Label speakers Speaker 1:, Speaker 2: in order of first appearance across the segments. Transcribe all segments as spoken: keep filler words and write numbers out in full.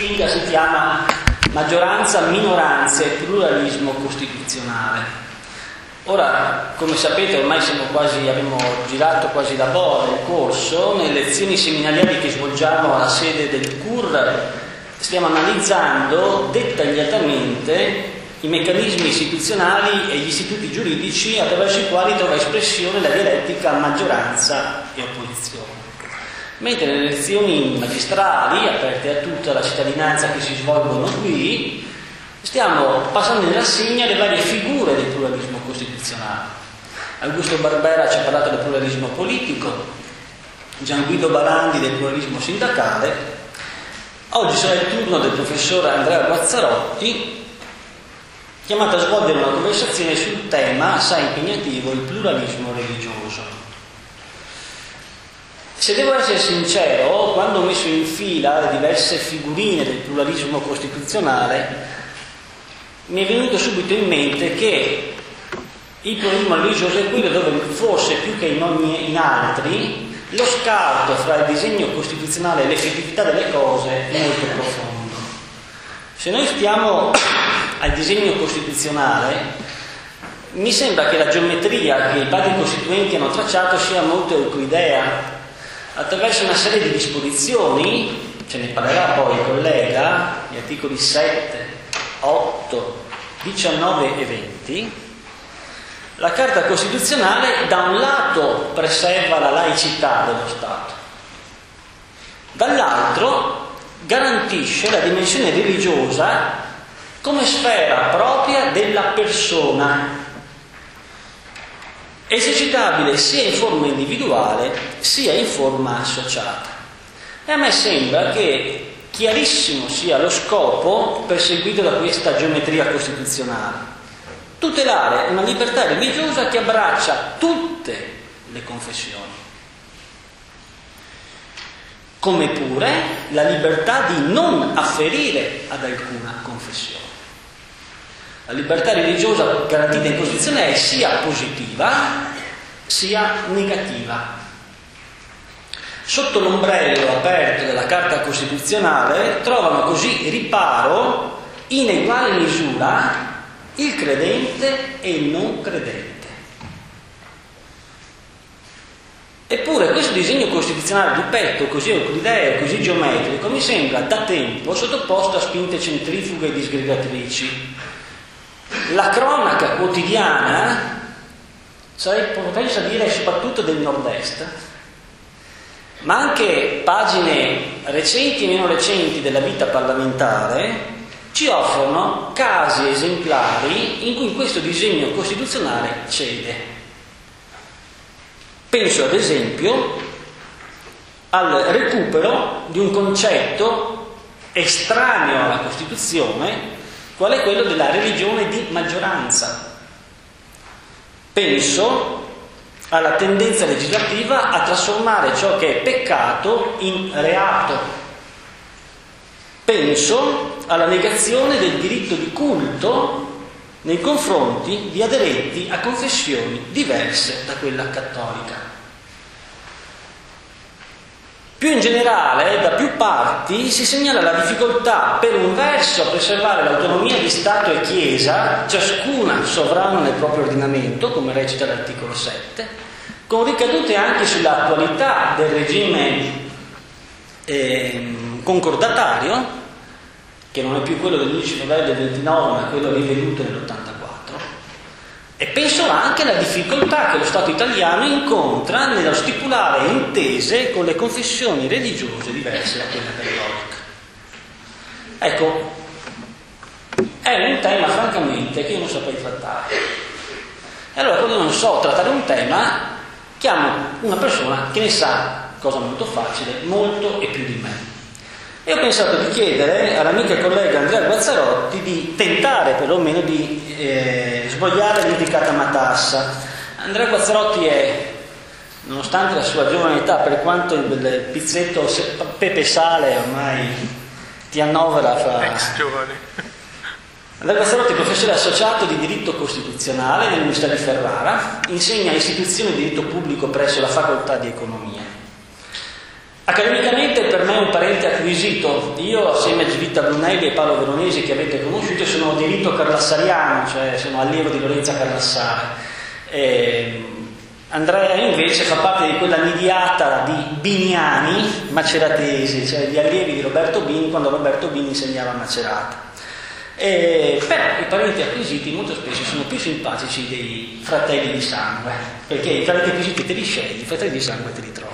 Speaker 1: artistica si chiama maggioranza, minoranza e pluralismo costituzionale. Ora, come sapete, ormai siamo quasi, abbiamo girato quasi la boa del corso. Nelle lezioni seminariali che svolgiamo alla sede del C U R stiamo analizzando dettagliatamente i meccanismi istituzionali e gli istituti giuridici attraverso i quali trova espressione la dialettica maggioranza e opposizione. Mentre nelle lezioni magistrali, aperte a tutta la cittadinanza che si svolgono qui, stiamo passando in rassegna le varie figure del pluralismo costituzionale. Augusto Barbera ci ha parlato del pluralismo politico, Gian Guido Balandi del pluralismo sindacale. Oggi sarà il turno del professor Andrea Guazzarotti, chiamato a svolgere una conversazione sul tema assai impegnativo, il pluralismo religioso. Se devo essere sincero, quando ho messo in fila le diverse figurine del pluralismo costituzionale, mi è venuto subito in mente che il pluralismo religioso è quello dove forse più che in, ogni, in altri lo scarto fra il disegno costituzionale e l'effettività delle cose è molto profondo. Se noi stiamo al disegno costituzionale, mi sembra che la geometria che i padri costituenti hanno tracciato sia molto euclidea. Attraverso una serie di disposizioni, ce ne parlerà poi il collega, gli articoli sette, otto, diciannove e venti, la Carta Costituzionale da un lato preserva la laicità dello Stato, dall'altro garantisce la dimensione religiosa come sfera propria della persona, esercitabile sia in forma individuale sia in forma associata. E a me sembra che chiarissimo sia lo scopo perseguito da questa geometria costituzionale: tutelare una libertà religiosa che abbraccia tutte le confessioni, come pure la libertà di non afferire ad alcuna confessione. La libertà religiosa garantita in Costituzione è sia positiva sia negativa. Sotto l'ombrello aperto della Carta Costituzionale trovano così riparo in eguale misura il credente e il non credente. Eppure questo disegno costituzionale, ripeto, così euclideo, così geometrico, mi sembra da tempo sottoposto a spinte centrifughe e disgregatrici. La cronaca quotidiana, sarei propenso a dire soprattutto del nord-est, ma anche pagine recenti e meno recenti della vita parlamentare, ci offrono casi esemplari in cui questo disegno costituzionale cede. Penso ad esempio al recupero di un concetto estraneo alla Costituzione, qual è quello della religione di maggioranza. Penso alla tendenza legislativa a trasformare ciò che è peccato in reato. Penso alla negazione del diritto di culto nei confronti di aderenti a confessioni diverse da quella cattolica. Più in generale, da più parti, si segnala la difficoltà, per un verso, a preservare l'autonomia di Stato e Chiesa, ciascuna sovrana nel proprio ordinamento, come recita l'articolo sette, con ricadute anche sull'attualità del regime eh, concordatario, che non è più quello dell'undici novembre del ventinove, ma quello riveduto nell'ottantaquattro. E penso anche alla difficoltà che lo Stato italiano incontra nello stipulare intese con le confessioni religiose diverse da quella cattolica. Ecco, è un tema francamente che io non saprei trattare. E allora, quando non so trattare un tema, chiamo una persona che ne sa, cosa molto facile, molto e più di me. E ho pensato di chiedere all'amica e collega Andrea Guazzarotti di tentare perlomeno di eh, svogliare l'indicata matassa. Andrea Guazzarotti è, nonostante la sua giovane età, per quanto il pizzetto Pepe Sale ormai ti annovera fra...
Speaker 2: Ex giovane.
Speaker 1: Andrea Guazzarotti è professore associato di diritto costituzionale dell'Università di Ferrara, insegna istituzioni di diritto pubblico presso la facoltà di economia. Accademicamente per per me è un parente acquisito. Io, assieme a Givitta Brunelli e Paolo Veronesi, che avete conosciuto, sono di rito carlassariano, cioè sono allievo di Lorenza Carlassare. E Andrea invece fa parte di quella nidiata di biniani maceratesi, cioè di allievi di Roberto Bini, quando Roberto Bini insegnava a Macerata. E, però i parenti acquisiti molto spesso sono più simpatici dei fratelli di sangue, perché i parenti acquisiti te li scegli, i fratelli di sangue te li trovi.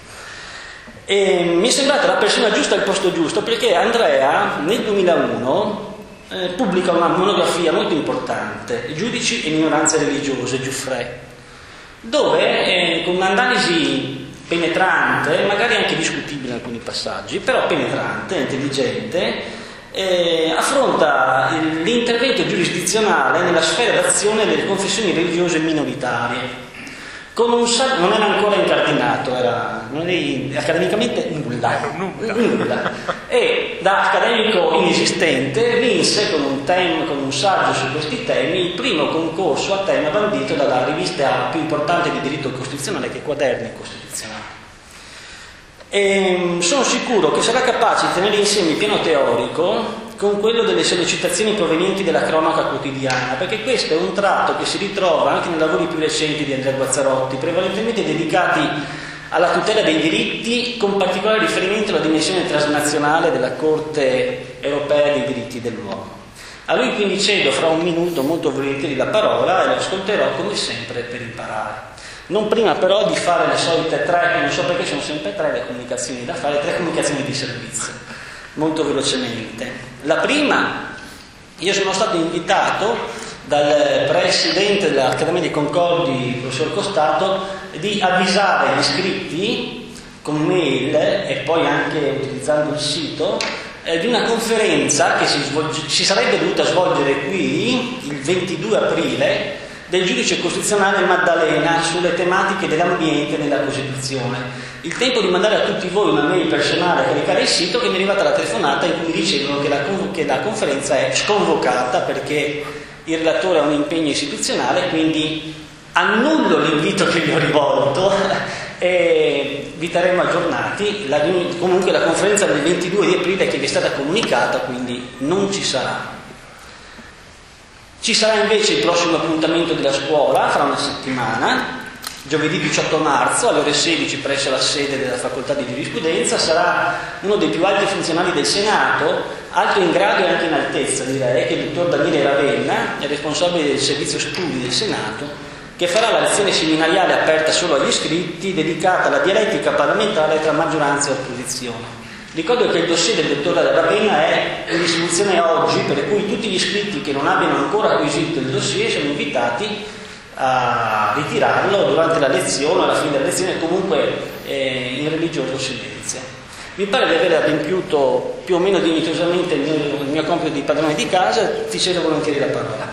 Speaker 1: E mi è sembrata la persona giusta al posto giusto, perché Andrea nel duemilauno eh, pubblica una monografia molto importante, Giudici e minoranze religiose, Giuffre, dove eh, con un'analisi penetrante, magari anche discutibile in alcuni passaggi, però penetrante, intelligente, Eh, affronta l'intervento giurisdizionale nella sfera d'azione delle confessioni religiose minoritarie. Con un sal- non era ancora incardinato, era non era, accademicamente nulla, nulla. nulla. E da accademico inesistente vinse con un, tem- con un saggio su questi temi il primo concorso a tema bandito dalla rivista più importante di diritto costituzionale, che è Quaderni Costituzionali. E sono sicuro che sarà capace di tenere insieme il piano teorico con quello delle sollecitazioni provenienti dalla cronaca quotidiana, perché questo è un tratto che si ritrova anche nei lavori più recenti di Andrea Guazzarotti, prevalentemente dedicati alla tutela dei diritti, con particolare riferimento alla dimensione transnazionale della Corte Europea dei Diritti dell'Uomo. A lui quindi cedo fra un minuto molto volentieri la parola e lo ascolterò come sempre per imparare. Non prima però di fare le solite tre, non so perché sono sempre tre le comunicazioni da fare, tre comunicazioni di servizio, molto velocemente. La prima, io sono stato invitato dal presidente dell'Accademia dei Concordi, professor Costato, di avvisare gli iscritti con mail e poi anche utilizzando il sito eh, di una conferenza che si, svolge, si sarebbe dovuta svolgere qui il ventidue aprile del giudice costituzionale Maddalena sulle tematiche dell'ambiente nella Costituzione. Il tempo di mandare a tutti voi una mail personale a caricare il sito, che mi è arrivata la telefonata in cui mi dicevano che la, che la conferenza è sconvocata perché il relatore ha un impegno istituzionale, quindi annullo l'invito che vi ho rivolto e vi terremo aggiornati. La, comunque la conferenza del ventidue di aprile che vi è stata comunicata, quindi non ci sarà. Ci sarà invece il prossimo appuntamento della scuola, fra una settimana, giovedì diciotto marzo, alle ore sedici presso la sede della Facoltà di Giurisprudenza. Sarà uno dei più alti funzionari del Senato, alto in grado e anche in altezza direi, che è il dottor Daniele Ravenna, il responsabile del servizio studi del Senato, che farà la lezione seminariale aperta solo agli iscritti, dedicata alla dialettica parlamentare tra maggioranza e opposizione. Ricordo che il dossier del dottor Ravenna è in distribuzione oggi, per cui tutti gli iscritti che non abbiano ancora acquisito il dossier sono invitati a ritirarlo durante la lezione, alla fine della lezione, comunque eh, in religioso silenzio. Mi pare di aver adempiuto più o meno dignitosamente il mio, il mio compito di padrone di casa, ti cedo volentieri la parola.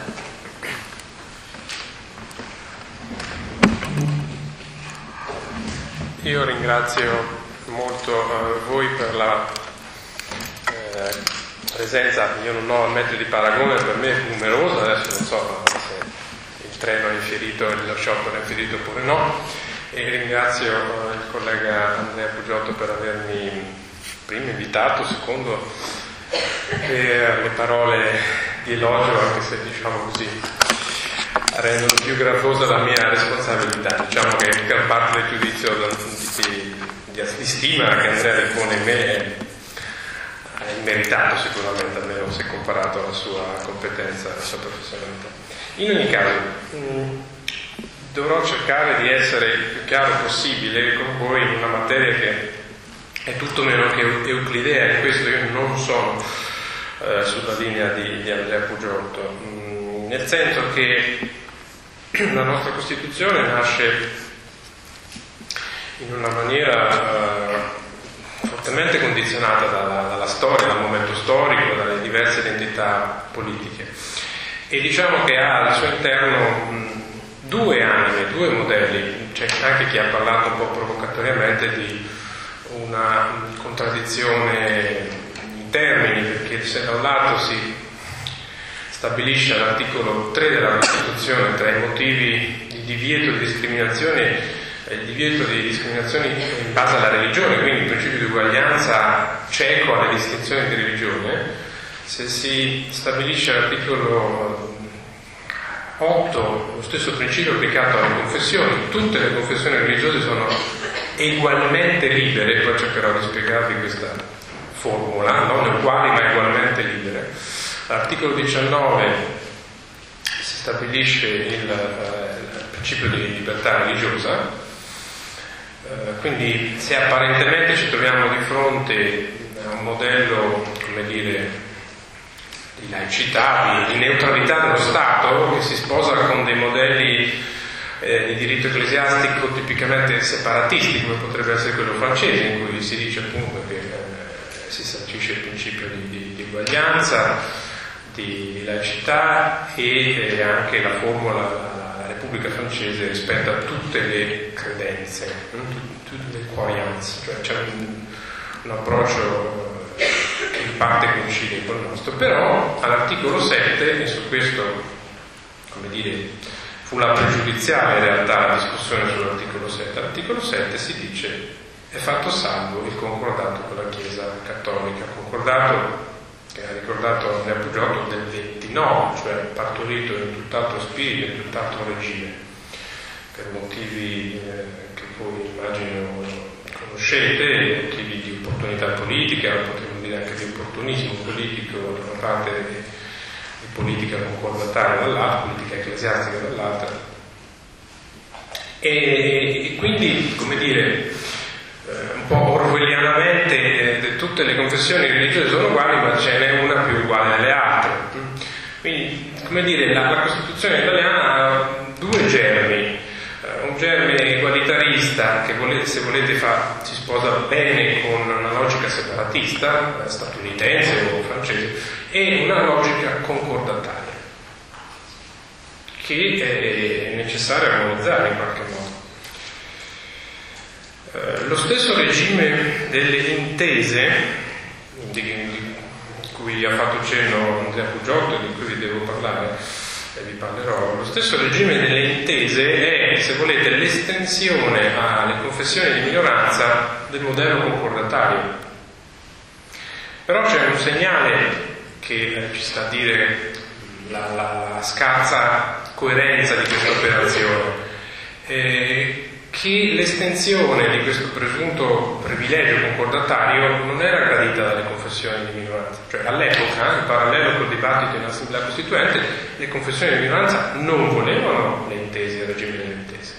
Speaker 2: Io ringrazio molto eh, voi per la eh, presenza. Io non ho metro di paragone, per me è numerosa, adesso non so se il treno è inferito, lo sciopero è inferito oppure no, e ringrazio eh, il collega Andrea Pugiotto per avermi primo invitato, secondo per le parole di elogio, anche se diciamo così rendono più gravosa la mia responsabilità. Diciamo che gran parte del giudizio di, di, di stima che Andrea ripone in me è, è immeritato sicuramente, almeno se comparato alla sua competenza e alla sua professionalità. In ogni caso mh, dovrò cercare di essere il più chiaro possibile con voi in una materia che è tutto meno che euclidea, e questo io non sono eh, sulla linea di, di Andrea Pugiotto, mh, nel senso che la nostra Costituzione nasce in una maniera uh, fortemente condizionata dalla, dalla storia, dal momento storico, dalle diverse identità politiche, e diciamo che ha al suo interno mh, due anime, due modelli. C'è anche chi ha parlato un po' provocatoriamente di una mh, contraddizione in termini, perché se da un lato si stabilisce all'articolo tre della Costituzione tra i motivi di divieto di discriminazione il divieto di discriminazioni in base alla religione, quindi il principio di uguaglianza cieco alle distinzioni di religione, se si stabilisce all'articolo otto lo stesso principio applicato alle confessioni, tutte le confessioni religiose sono ugualmente libere, poi cercherò di spiegarvi questa formula, non uguali ma ugualmente libere. All'articolo diciannove si stabilisce il, il principio di libertà religiosa, eh, quindi se apparentemente ci troviamo di fronte a un modello, come dire, di laicità, di, di neutralità dello Stato, che si sposa con dei modelli eh, di diritto ecclesiastico tipicamente separatisti, come potrebbe essere quello francese, in cui si dice appunto che eh, si sancisce il principio di, di, di uguaglianza, di, di laicità e eh, anche la formula, la, la Repubblica francese rispetta tutte le credenze, tutte le croyances, cioè c'è un, un approccio che in parte coincide con il nostro, però all'articolo sette, e su questo, come dire, fu la pregiudiziale in realtà la discussione sull'articolo sette, all'articolo sette si dice è fatto salvo il concordato con la Chiesa Cattolica, concordato che ha ricordato Andrea Puggiotto del ventinove, cioè partorito in tutt'altro spirito, in tutt'altro regime, per motivi eh, che voi immagino conoscete, motivi di opportunità politica, potremmo dire anche di opportunismo politico da una parte, di, di politica concordataria dall'altra, politica ecclesiastica dall'altra, e, e quindi, come dire, eh, un po' orwellianamente eh, tutte le confessioni religiose sono uguali, ma ce n'è una più uguale alle altre. Quindi, come dire, la, la Costituzione italiana ha due germi. Un germe egualitarista che volete, se volete fa, si sposa bene con una logica separatista statunitense o francese, e una logica concordataria che è necessario armonizzare in qualche modo. Eh, lo stesso regime delle intese di, di cui ha fatto cenno Andrea Puggiotto e di cui vi devo parlare e vi parlerò, lo stesso regime delle intese è, se volete, l'estensione alle confessioni di minoranza del modello concordatario. Però c'è un segnale che eh, ci sta a dire la, la, la scarsa coerenza di questa operazione, eh, che l'estensione di questo presunto privilegio concordatario non era gradita dalle confessioni di minoranza. Cioè all'epoca, in parallelo col dibattito in Assemblea Costituente, le confessioni di minoranza non volevano le intese, il regime delle intese.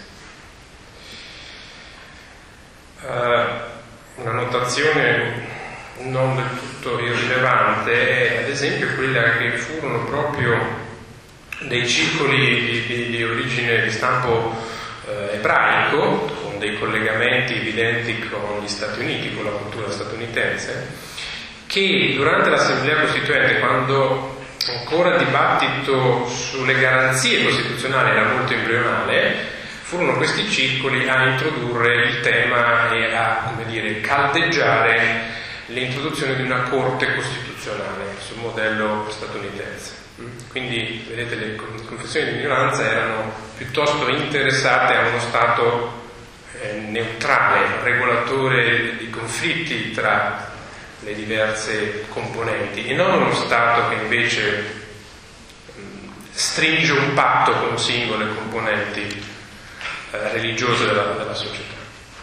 Speaker 2: Uh, una notazione non del tutto irrilevante è ad esempio quella che furono proprio dei circoli di, di, di origine di stampo eh, ebraico, con dei collegamenti evidenti con gli Stati Uniti, con la cultura statunitense, che durante l'Assemblea Costituente, quando ancora il dibattito sulle garanzie costituzionali era molto embrionale, furono questi circoli a introdurre il tema e a, come dire, caldeggiare l'introduzione di una Corte Costituzionale sul modello statunitense. Quindi, vedete, le confessioni di minoranza erano piuttosto interessate a uno Stato eh, neutrale, regolatore di conflitti tra le diverse componenti, e non uno Stato che invece mh, stringe un patto con singole componenti eh, religiose della, della società.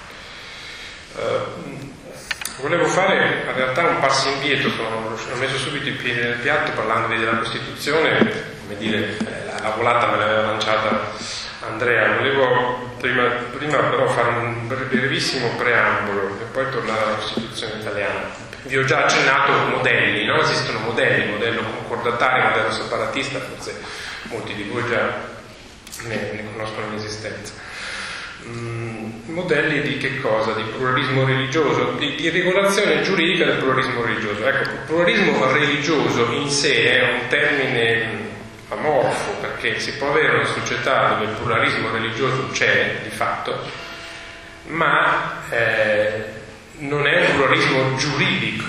Speaker 2: Uh, Volevo fare in realtà un passo indietro, sono, ho messo subito i piedi nel piatto parlandovi della Costituzione, come dire, la, la volata me l'aveva lanciata Andrea. Volevo prima, prima però fare un brevissimo preambolo e poi tornare alla Costituzione italiana. Vi ho già accennato modelli, no? Esistono modelli, modello concordatario, modello separatista, forse molti di voi già ne, ne conoscono l'esistenza. Modelli di che cosa? Di pluralismo religioso, di, di regolazione giuridica del pluralismo religioso. Ecco, il pluralismo religioso in sé è un termine amorfo, perché si può avere una società dove il pluralismo religioso c'è di fatto, ma eh, non è un pluralismo giuridico,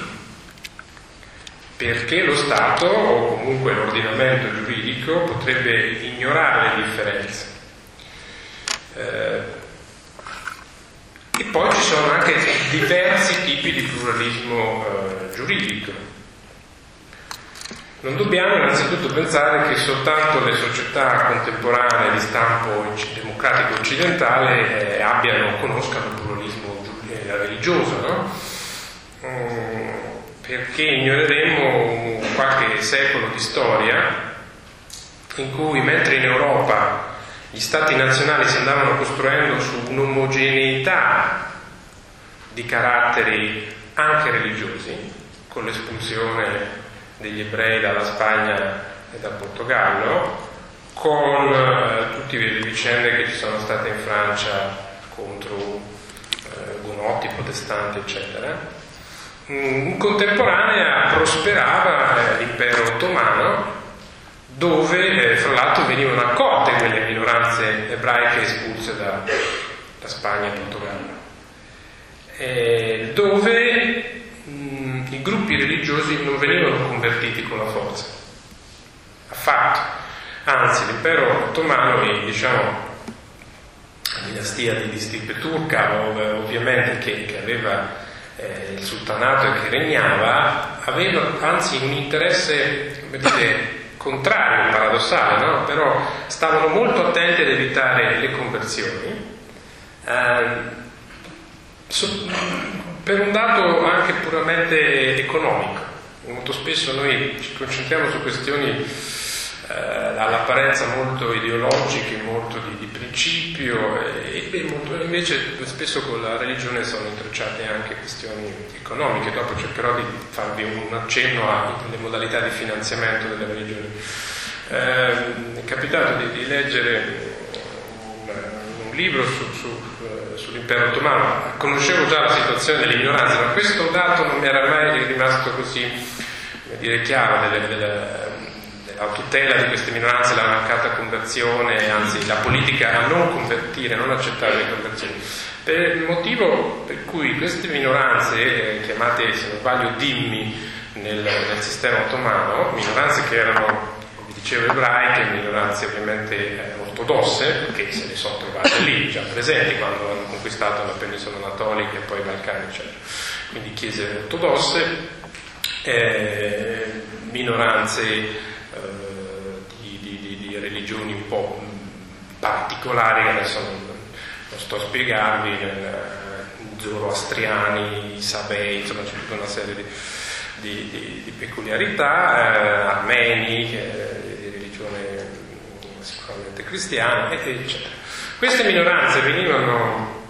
Speaker 2: perché lo Stato o comunque l'ordinamento giuridico potrebbe ignorare le differenze. Eh, E poi ci sono anche diversi tipi di pluralismo eh, giuridico. Non dobbiamo innanzitutto pensare che soltanto le società contemporanee di stampo democratico occidentale eh, abbiano, conoscano il pluralismo eh, religioso, no? Mm, perché ignoreremo qualche secolo di storia in cui, mentre in Europa gli stati nazionali si andavano costruendo su un'omogeneità di caratteri anche religiosi, con l'espulsione degli ebrei dalla Spagna e dal Portogallo, con eh, tutte le vicende che ci sono state in Francia contro eh, Gonotti, protestanti, eccetera. In contemporanea prosperava eh, l'impero ottomano, dove eh, fra l'altro venivano accolte quelle minoranze ebraiche espulse da, da Spagna e Portogallo, eh, dove i gruppi religiosi non venivano convertiti con la forza, affatto. Anzi, l'impero ottomano, e diciamo la dinastia di Stipe turca, ovviamente, che, che aveva eh, il sultanato e che regnava, aveva anzi un interesse, come dire, contrario, paradossale, no? Però stavano molto attenti ad evitare le conversioni. Eh, so, per un dato anche puramente economico. Molto spesso noi ci concentriamo su questioni eh, all'apparenza molto ideologiche, molto di, di principio, e, e molto, invece spesso con la religione sono intrecciate anche questioni economiche. Dopo cercherò di farvi un accenno alle modalità di finanziamento delle religioni. Eh, è capitato di, di leggere un, un libro su, su sull'impero ottomano. Conoscevo già la situazione delle minoranze, ma questo dato non mi era mai rimasto così, come dire, chiaro, delle, delle, della tutela di queste minoranze, la mancata conversione, anzi la politica a non convertire, a non accettare le conversioni, per il motivo per cui queste minoranze, eh, chiamate se non sbaglio dhimmi nel, nel sistema ottomano, minoranze che erano, vi dicevo, ebraiche, minoranze ovviamente eh, ortodosse, che se le sono trovate lì già presenti quando hanno conquistato la penisola anatolica e poi i Balcani, eccetera. Quindi chiese ortodosse, eh, minoranze eh, di, di, di religioni un po' particolari che adesso non, non sto a spiegarvi, i zoroastriani, i sabei, insomma c'è tutta una serie di, di, di, di peculiarità, eh, armeni, eh, di religione sicuramente cristiana, eccetera. Queste minoranze venivano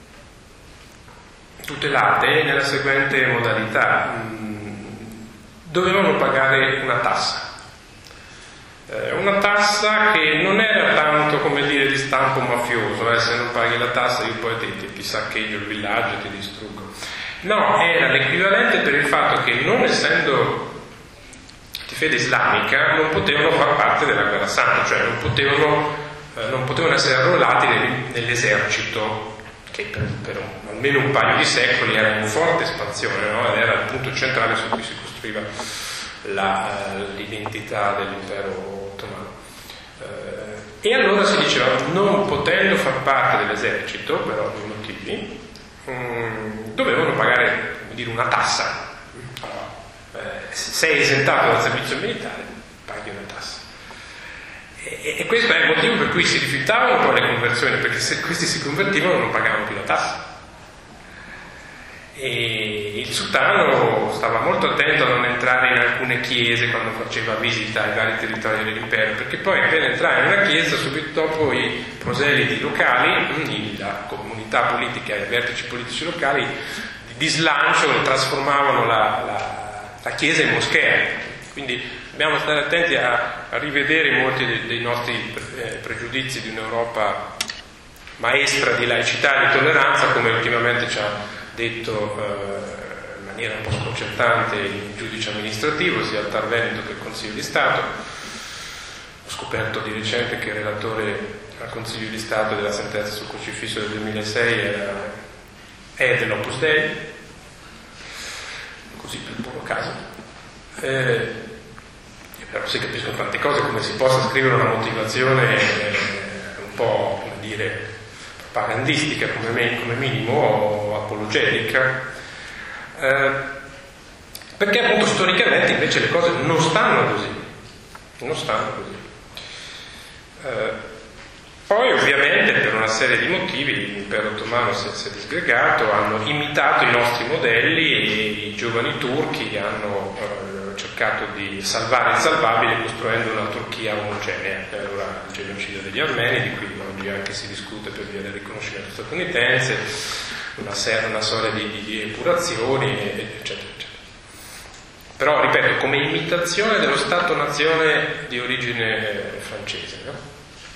Speaker 2: tutelate nella seguente modalità: dovevano pagare una tassa, eh, una tassa che non era tanto, come dire, di stampo mafioso, eh, se non paghi la tassa io poi ti, ti, ti saccheggio il villaggio e ti distruggo. No, era l'equivalente per il fatto che, non essendo di fede islamica, non potevano far parte della guerra santa, cioè non potevano, eh, non potevano essere arruolati nell'esercito, che per, per un, almeno un paio di secoli era in forte espansione, no? Ed era il punto centrale su cui si costruiva la, l'identità dell'impero ottomano. Eh, e allora si diceva, non potendo far parte dell'esercito, per ovvi motivi, mh, dovevano pagare, come dire, una tassa. Eh, sei esentato dal servizio militare, paghi una tassa. E, e questo è il motivo per cui si rifiutavano poi le conversioni, perché se questi si convertivano non pagavano più la tassa. E il sultano stava molto attento a non entrare in alcune chiese quando faceva visita ai vari territori dell'impero, perché poi appena entrava in una chiesa, subito dopo i proseliti locali, la comunità politica e i vertici politici locali di slancio trasformavano la, la, la chiesa in moschea. Quindi dobbiamo stare attenti a, a rivedere molti dei, dei nostri eh, pregiudizi di un'Europa maestra di laicità e di tolleranza, come ultimamente ci ha detto eh, in maniera un po' sconcertante il giudice amministrativo sia al Tar Veneto che il Consiglio di Stato. Ho scoperto di recente che il relatore al Consiglio di Stato della sentenza sul crocifisso del duemilasei era, è dell'Opus Dei, così per puro caso. Eh, però si capiscono tante cose, come si possa scrivere una motivazione eh, un po', come dire, propagandistica come, come minimo o apologetica, eh, perché appunto storicamente invece le cose non stanno così, non stanno così. Eh, poi ovviamente per una serie di motivi l'impero ottomano si è, si è disgregato, hanno imitato i nostri modelli e i giovani turchi hanno eh, cercato di salvare il salvabile costruendo una Turchia omogenea. E allora il genocidio degli armeni, di cui oggi anche si discute per via del riconoscimento statunitense, una, serie, una serie di, di epurazioni, eccetera, eccetera. Però, ripeto, come imitazione dello Stato-nazione di origine eh, francese, no?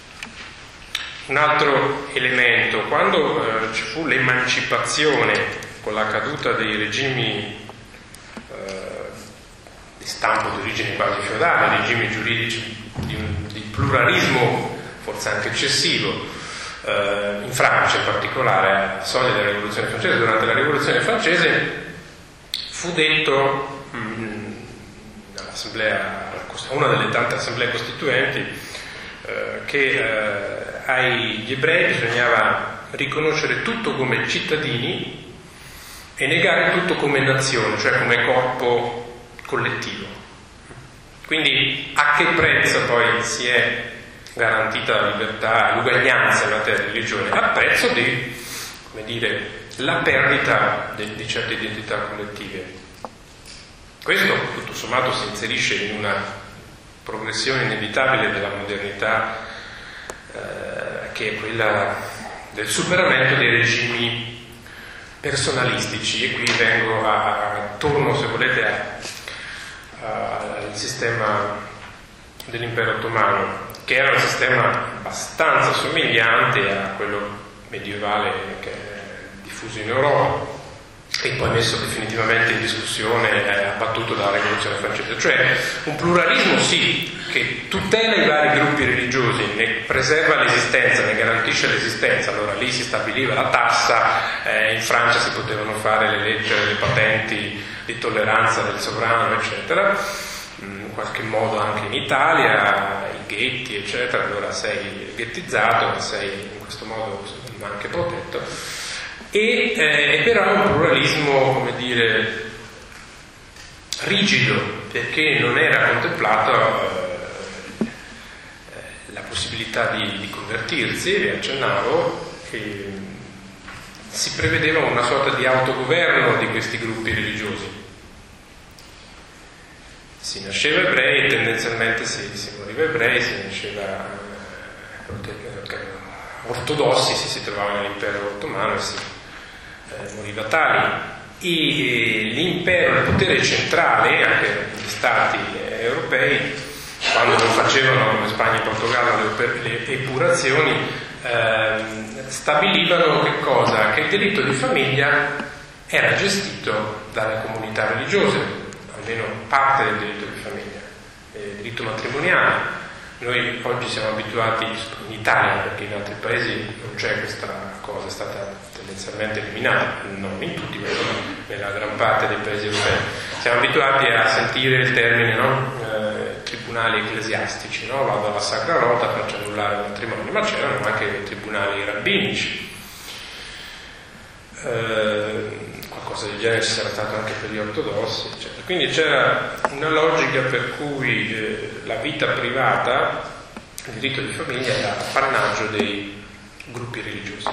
Speaker 2: Un altro elemento, quando eh, ci fu l'emancipazione con la caduta dei regimi eh, di stampo di origine quasi feudale, regimi giuridici di, un, di pluralismo forse anche eccessivo, eh, in Francia in particolare, alla soglia della rivoluzione francese, durante la rivoluzione francese, fu detto mh, all'assemblea, una delle tante assemblee costituenti, eh, che eh, agli ebrei bisognava riconoscere tutto come cittadini e negare tutto come nazione, cioè come corpo collettivo. Quindi a che prezzo poi si è garantita la libertà, l'uguaglianza in materia di religione? A prezzo di, come dire, la perdita di, di certe identità collettive. Questo tutto sommato si inserisce in una progressione inevitabile della modernità, eh, che è quella del superamento dei regimi personalistici, e qui vengo a, a, attorno, se volete, a, a, al sistema dell'impero ottomano, che era un sistema abbastanza somigliante a quello medievale che è diffuso in Europa e poi messo definitivamente in discussione, eh, abbattuto dalla rivoluzione francese, cioè un pluralismo sì, che tutela i vari gruppi religiosi, ne preserva l'esistenza, ne garantisce l'esistenza. Allora lì si stabiliva la tassa, eh, in Francia si potevano fare le leggi, le patenti di tolleranza del sovrano, eccetera, in qualche modo anche in Italia, i ghetti, eccetera. Allora sei ghettizzato, ma sei in questo modo anche protetto. E eh, però un pluralismo, come dire, rigido, perché non era contemplata eh, la possibilità di, di convertirsi, vi accennavo, che si prevedeva una sorta di autogoverno di questi gruppi religiosi. Si nasceva ebrei e tendenzialmente si, si moriva ebrei, si nasceva eh, ortodossi, si si trovava nell'impero ottomano e si eh, moriva tali. E l'impero, il potere centrale, anche gli stati eh, europei, quando non facevano come Spagna e Portogallo le, le epurazioni, eh, stabilivano che cosa? Che il diritto di famiglia era gestito dalle comunità religiose, almeno parte del diritto di famiglia, il diritto matrimoniale. Noi oggi siamo abituati in Italia, perché in altri paesi non c'è questa cosa, è stata tendenzialmente eliminata, non in tutti, ma nella gran parte dei paesi europei. Siamo abituati a sentire il termine, no? eh, tribunali ecclesiastici, no? Vado alla Sacra Rota, faccio annullare il matrimonio, ma c'erano anche tribunali rabbinici. Eh, qualcosa del genere ci sarà stato anche per gli ortodossi, eccetera. Quindi c'era una logica per cui eh, la vita privata, il diritto di famiglia, era appannaggio dei gruppi religiosi.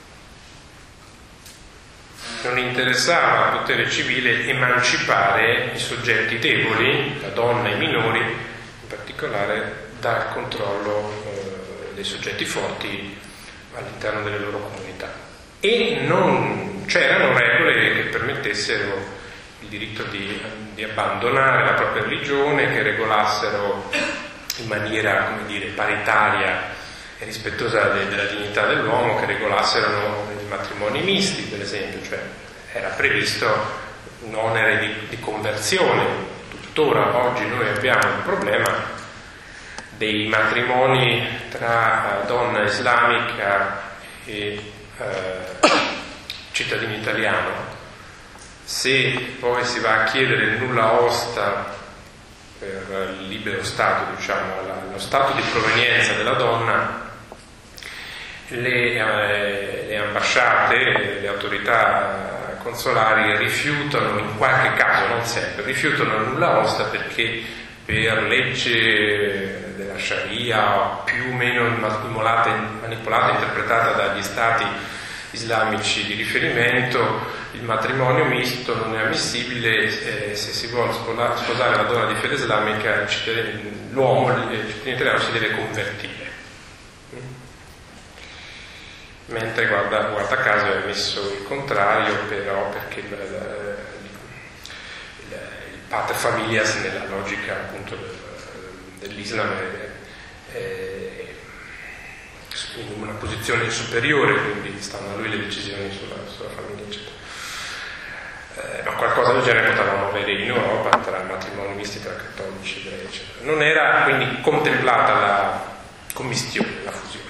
Speaker 2: Non interessava al potere civile emancipare i soggetti deboli, la donna e i minori, in particolare dal controllo eh, dei soggetti forti all'interno delle loro comunità. E non c'erano regole che permettessero il diritto di, di abbandonare la propria religione, che regolassero in maniera, come dire, paritaria e rispettosa de, della dignità dell'uomo, che regolassero i matrimoni misti, per esempio, cioè era previsto un onere di, di conversione. Tuttora oggi noi abbiamo il problema dei matrimoni tra donna islamica e eh, cittadino italiano. Se poi si va a chiedere il nulla osta per il libero stato, diciamo, lo stato di provenienza della donna, le, eh, le ambasciate, le autorità consolari rifiutano, in qualche caso, non sempre, rifiutano il nulla osta perché per legge della Sharia, più o meno manipolata, manipolata, interpretata dagli stati islamici di riferimento, il matrimonio misto non è ammissibile eh, se si vuole spola, sposare una donna di fede islamica, l'uomo, il cittadino italiano, si deve convertire. Mentre guarda, guarda caso è messo il contrario, però, perché il, il, il pater familias nella logica appunto dell'Islam è, è in una posizione superiore, quindi stanno a lui le decisioni sulla, sulla famiglia, eccetera. Eh, ma qualcosa del genere potevamo avere in Europa tra matrimoni misti tra cattolici e ebrei, eccetera. Non era quindi contemplata la commistione, la fusione.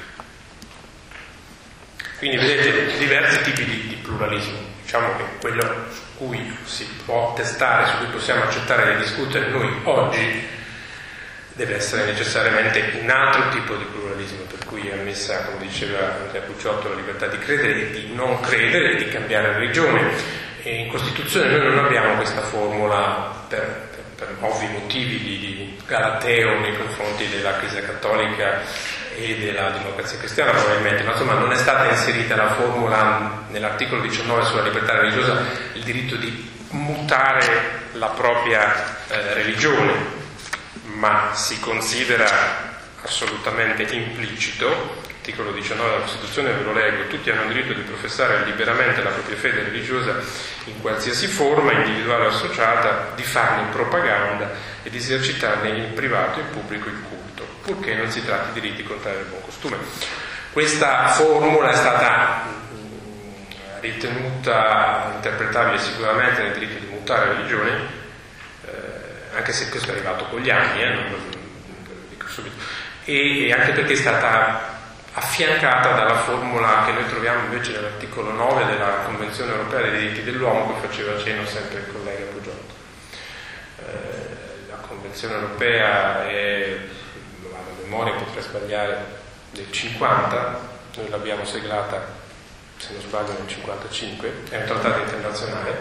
Speaker 2: Quindi vedete diversi tipi di, di pluralismo. Diciamo che quello su cui si può testare, su cui possiamo accettare e discutere noi oggi, deve essere necessariamente un altro tipo di pluralismo, per cui è ammessa, come diceva Andrea Pucciotto, la libertà di credere, di non credere, di cambiare religione. E in Costituzione noi non abbiamo questa formula per, per, per ovvi motivi di, di galateo nei confronti della Chiesa Cattolica e della democrazia cristiana, probabilmente, ma insomma non è stata inserita la formula nell'articolo diciannove sulla libertà religiosa, il diritto di mutare la propria eh, religione, ma si considera assolutamente implicito, articolo diciannove della Costituzione, ve lo leggo: tutti hanno il diritto di professare liberamente la propria fede religiosa in qualsiasi forma, individuale o associata, di farne propaganda e di esercitarne in privato e in pubblico il culto, purché non si tratti di riti contrari al buon costume. Questa formula è stata ritenuta interpretabile sicuramente nel diritto di mutare religione, eh, anche se questo è arrivato con gli anni, eh, non lo dico subito, e anche perché è stata affiancata dalla formula che noi troviamo invece nell'articolo nove della Convenzione Europea dei Diritti dell'Uomo, che faceva cenno sempre il collega Pugiotto. Eh, la Convenzione Europea è, a memoria potrei sbagliare, del cinquanta, noi l'abbiamo siglata, se non sbaglio, nel cinquantacinque, è un trattato internazionale.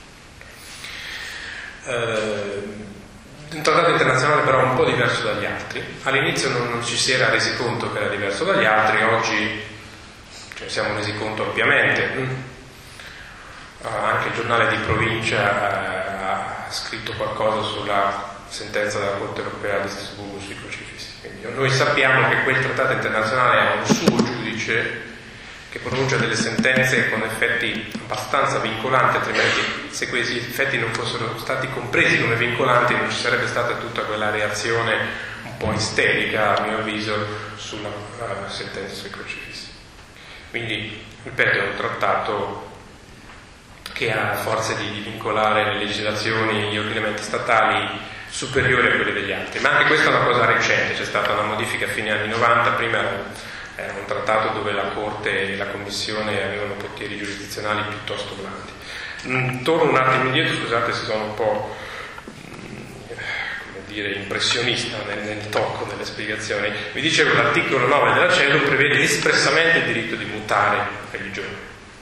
Speaker 2: Eh, un trattato internazionale però un po' diverso dagli altri. All'inizio non, non ci si era resi conto che era diverso dagli altri, oggi ce ne siamo resi conto ampiamente. Uh, anche il giornale di provincia uh, ha scritto qualcosa sulla sentenza della Corte Europea di Strasburgo sui crocifissi. Quindi noi sappiamo che quel trattato internazionale ha un suo giudice che pronuncia delle sentenze con effetti abbastanza vincolanti, altrimenti se questi effetti non fossero stati compresi come vincolanti non ci sarebbe stata tutta quella reazione un po' isterica, a mio avviso, sulla uh, sentenza sui crocifissi. Quindi, ripeto, è un trattato che ha forza di vincolare le legislazioni, gli ordinamenti statali superiori a quelli degli altri, ma anche questa è una cosa recente, c'è stata una modifica a fine anni novanta, prima era Era un trattato dove la Corte e la Commissione avevano poteri giurisdizionali piuttosto grandi. Mm, torno un attimo indietro, scusate se sono un po' mm, come dire, impressionista nel, nel tocco delle spiegazioni. Vi dicevo, l'articolo nove della CEDU prevede espressamente il diritto di mutare religione.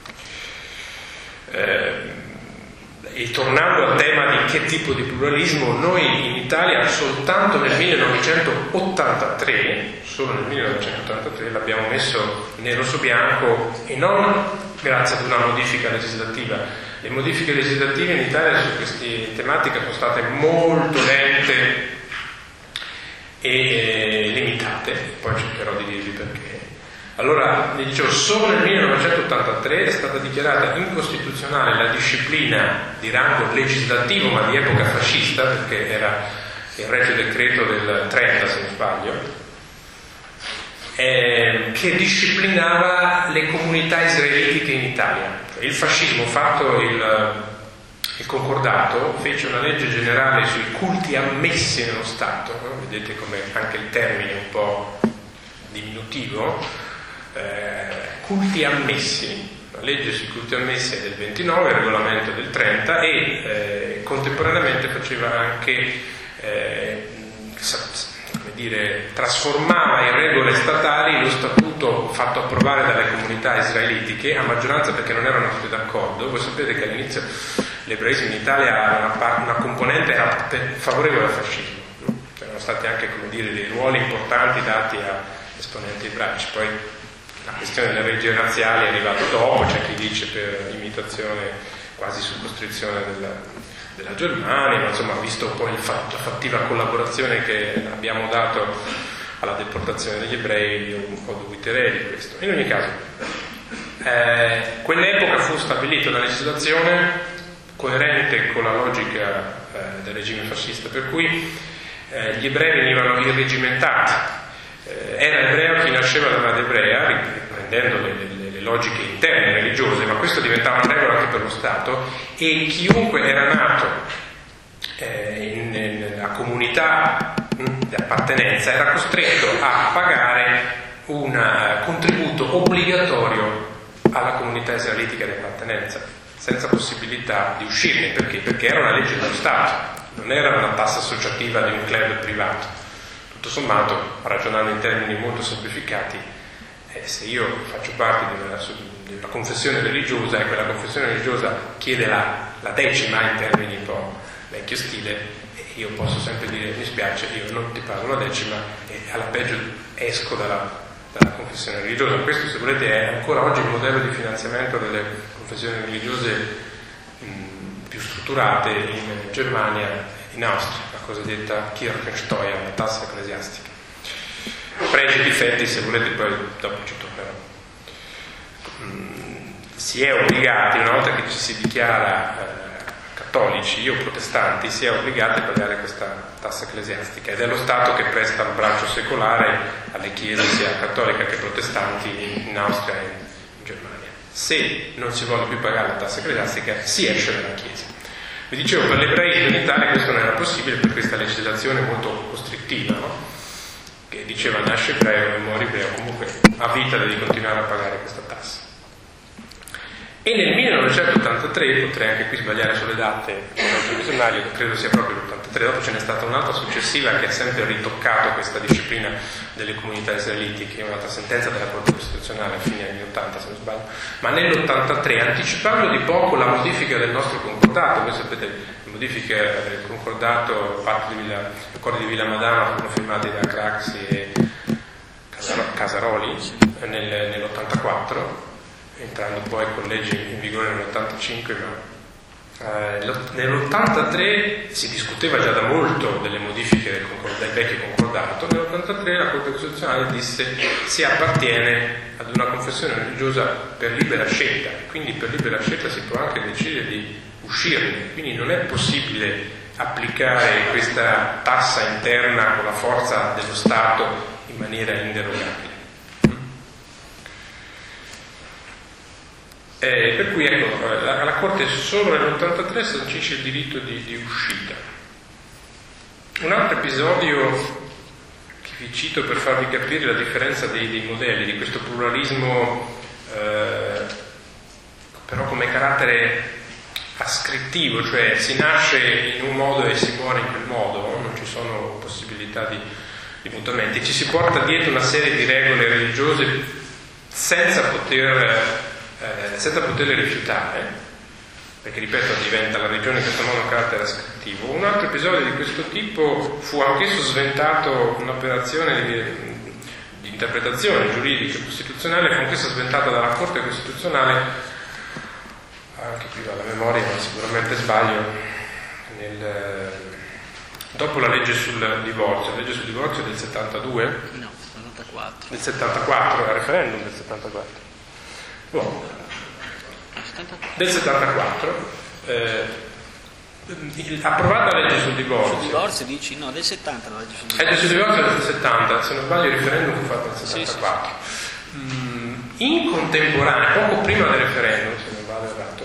Speaker 2: Eh, e tornando al tema di che tipo di pluralismo, noi in Italia soltanto nel millenovecentottantatré, solo nel millenovecentottantatré l'abbiamo messo nero su bianco, e non grazie ad una modifica legislativa. Le modifiche legislative in Italia su queste tematiche sono state molto lente e limitate, poi cercherò di dirvi perché. Allora, vi dicevo, solo nel millenovecentottantatré è stata dichiarata incostituzionale la disciplina di rango legislativo, ma di epoca fascista, perché era il Regio Decreto del trenta, se non sbaglio, eh, che disciplinava le comunità israelitiche in Italia. Il fascismo, fatto il, il concordato, fece una legge generale sui culti ammessi nello Stato, no? Vedete come anche il termine è un po' diminutivo. Eh, culti ammessi, la legge sui culti ammessi è del ventinove, il regolamento del trenta, e eh, contemporaneamente faceva anche eh, come dire, trasformava in regole statali lo statuto fatto approvare dalle comunità israelitiche a maggioranza perché non erano tutti d'accordo. Voi sapete che all'inizio l'ebraismo in Italia una, par- una componente era favorevole al fascismo, no? C'erano stati anche, come dire, dei ruoli importanti dati a esponenti ebraici. Poi la questione delle leggi razziali è arrivata dopo, c'è chi dice per imitazione, quasi su costrizione della della Germania, ma insomma, visto un po' il fatto, la fattiva collaborazione che abbiamo dato alla deportazione degli ebrei, io un po' dubiterei di questo. In ogni caso, eh, quell'epoca fu stabilita una legislazione coerente con la logica eh, del regime fascista, per cui eh, gli ebrei venivano irregimentati. Eh, era ebreo chi nasceva da madre ebrea, riprendendo le, le logiche interne religiose, ma questo diventava una regola anche per lo Stato, e chiunque era nato eh, in, in, nella comunità mh, di appartenenza era costretto a pagare un uh, contributo obbligatorio alla comunità israelitica di appartenenza, senza possibilità di uscirne. Perché? Perché era una legge dello Stato, non era una tassa associativa di un club privato. Tutto sommato, ragionando in termini molto semplificati, Eh, se io faccio parte di una, di una confessione religiosa e quella confessione religiosa chiede la, la decima in termini un po' vecchio stile, io posso sempre dire mi spiace, io non ti pago la decima e alla peggio esco dalla, dalla confessione religiosa. Questo, se volete, è ancora oggi il modello di finanziamento delle confessioni religiose mh, più strutturate in Germania e in Austria, la cosiddetta Kirchensteuer, la tassa ecclesiastica. Pregi e difetti, se volete, poi dopo ci tornerò. Mm, si è obbligati, una volta che ci si dichiara eh, cattolici o protestanti, si è obbligati a pagare questa tassa ecclesiastica, ed è lo Stato che presta il braccio secolare alle chiese sia cattoliche che protestanti in, in Austria e in, in Germania. Se non si vuole più pagare la tassa ecclesiastica, si esce dalla Chiesa. Vi dicevo, per l'ebraismo in Italia questo non era possibile per questa legislazione molto costrittiva, no? Che diceva nasce ebreo e muore ebreo, comunque a vita devi continuare a pagare questa tassa. E nel millenovecentottantatré, potrei anche qui sbagliare sulle date previsionali, credo sia proprio l'ottantatré, dopo ce n'è stata un'altra successiva che ha sempre ritoccato questa disciplina delle comunità israelitiche, un'altra sentenza della Corte Costituzionale a fine anni ottanta, se non sbaglio, ma nell'ottantatré, anticipando di poco la modifica del nostro concordato. Voi sapete, le modifiche del concordato, patto di Villa, accordi di Villa Madama, furono firmati da Craxi e Casaroli nel, nell'ottantaquattro, entrando poi con leggi in vigore nell'ottantacinque, ma eh, nell'ottantatré si discuteva già da molto delle modifiche del, concord- del vecchio concordato. Nell'ottantatré la Corte Costituzionale disse si appartiene ad una confessione religiosa per libera scelta, e quindi per libera scelta si può anche decidere di uscirne, quindi non è possibile applicare questa tassa interna con la forza dello Stato in maniera inderogabile. Eh, per cui ecco, la, la Corte solo nell'ottantatré sancisce il diritto di, di uscita. Un altro episodio che vi cito per farvi capire la differenza dei, dei modelli, di questo pluralismo eh, però come carattere ascrittivo, cioè si nasce in un modo e si muore in quel modo, non ci sono possibilità di, di mutamenti, ci si porta dietro una serie di regole religiose senza poter Eh, senza poterle rifiutare, perché ripeto diventa la religione che tomò un carattere ascrittivo. Un altro episodio di questo tipo fu anch'esso sventato, un'operazione di, di interpretazione giuridica costituzionale fu anch'essa sventata dalla Corte Costituzionale, anche qui dalla memoria, ma sicuramente sbaglio, nel, dopo la legge sul divorzio. La legge sul divorzio del settantadue?
Speaker 1: No, settantaquattro.
Speaker 2: Del settantaquattro, il referendum del settantaquattro. Wow. Del settantaquattro, eh, approvata la legge sul divorzio.
Speaker 1: Sul divorzio dici? No, del settanta la legge sul
Speaker 2: divorzio. La legge sul divorzio è del settanta, se non sbaglio il referendum fu fatto nel settantaquattro. Sì, sì, sì. Mm, in contemporanea, poco prima del referendum, se non vado errato,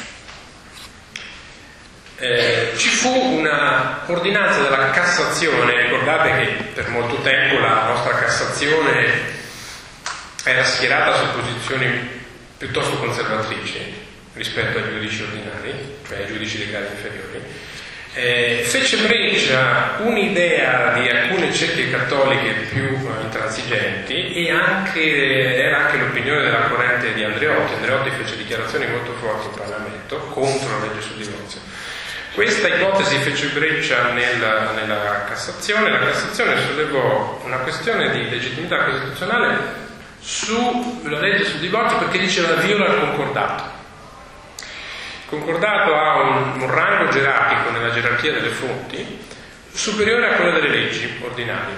Speaker 2: eh, ci fu una ordinanza della Cassazione. Ricordate che per molto tempo la nostra Cassazione era schierata su posizioni piuttosto conservatrici rispetto ai giudici ordinari, cioè ai giudici dei gradi inferiori. eh, fece breccia un'idea di alcune cerchie cattoliche più eh, intransigenti e anche, era anche l'opinione della corrente di Andreotti. Andreotti fece dichiarazioni molto forti in Parlamento contro la legge sul divorzio. Questa ipotesi fece breccia nella, nella Cassazione. La Cassazione sollevò una questione di legittimità costituzionale sulla legge sul divorzio perché diceva viola il concordato. Il concordato ha un, un rango gerarchico nella gerarchia delle fonti superiore a quello delle leggi ordinarie.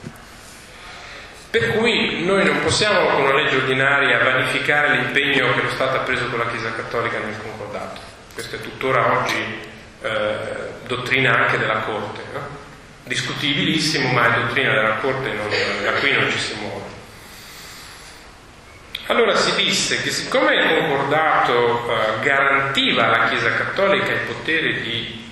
Speaker 2: Per cui noi non possiamo con una legge ordinaria vanificare l'impegno che lo Stato ha preso con la Chiesa Cattolica nel concordato. Questo è tuttora oggi eh, dottrina anche della Corte, no? Discutibilissimo, ma è dottrina della Corte, non, da qui non ci si muove. Allora si disse che siccome il concordato eh, garantiva alla Chiesa Cattolica il potere di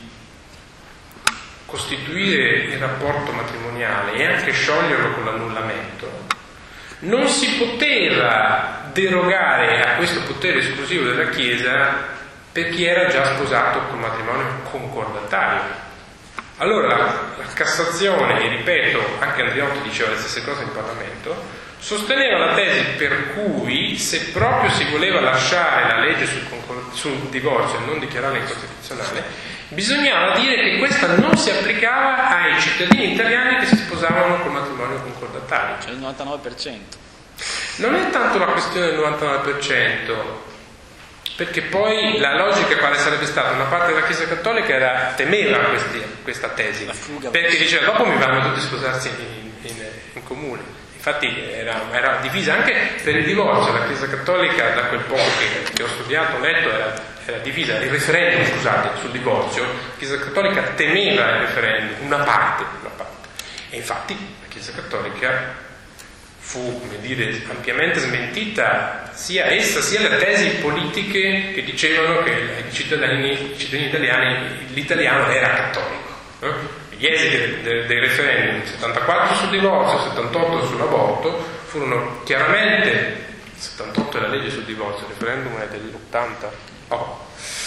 Speaker 2: costituire il rapporto matrimoniale e anche scioglierlo con l'annullamento, non si poteva derogare a questo potere esclusivo della Chiesa per chi era già sposato con matrimonio concordatario. Allora la, la Cassazione, e ripeto, anche Andreotti diceva le stesse cose in Parlamento, sosteneva la tesi per cui se proprio si voleva lasciare la legge sul, concor- sul divorzio e non dichiararla incostituzionale, bisognava dire che questa non si applicava ai cittadini italiani che si sposavano col matrimonio concordatario.
Speaker 1: Cioè il novantanove per cento.
Speaker 2: Non è tanto la questione del novantanove per cento, perché poi la logica quale sarebbe stata? Una parte della Chiesa Cattolica era, temeva questi, questa tesi, perché diceva dopo mi vanno tutti a sposarsi in, in, in comune. Infatti era, era divisa anche per il divorzio. La Chiesa Cattolica, da quel poco che, che ho studiato, ho letto, era, era divisa. Il referendum, scusate, sul divorzio, la Chiesa Cattolica temeva il referendum, una parte, una parte. E infatti la Chiesa Cattolica fu, come dire, ampiamente smentita, sia essa sia le tesi politiche che dicevano che ai cittadini, i cittadini italiani l'italiano era cattolico. Eh? Gli esiti dei, dei referendum, settantaquattro sul divorzio, settantotto sull'aborto, furono chiaramente, settantotto è la legge sul divorzio, il referendum è dell'ottanta, oh.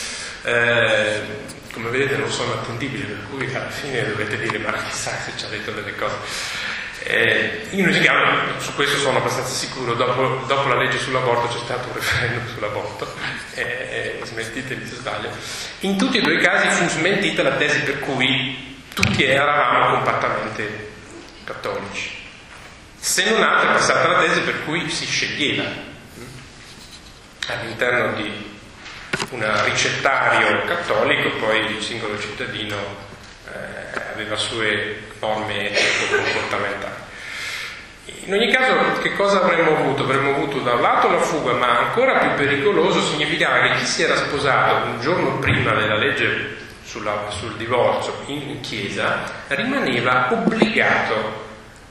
Speaker 2: eh, come vedete non sono attendibili, per cui alla fine dovete dire ma chissà se ci ha detto delle cose. Eh, in ogni caso, su questo sono abbastanza sicuro, dopo, dopo la legge sull'aborto c'è stato un referendum sull'aborto, eh, smentitemi se sbaglio. In tutti e due i casi fu smentita la tesi per cui tutti eravamo compattamente cattolici, se non altro è passata la tesi per cui si sceglieva all'interno di un ricettario cattolico, poi il singolo cittadino eh, aveva sue norme etico-comportamentali. In ogni caso, che cosa avremmo avuto? Avremmo avuto da un lato la fuga, ma ancora più pericoloso significava che chi si era sposato un giorno prima della legge Sulla, sul divorzio in chiesa rimaneva obbligato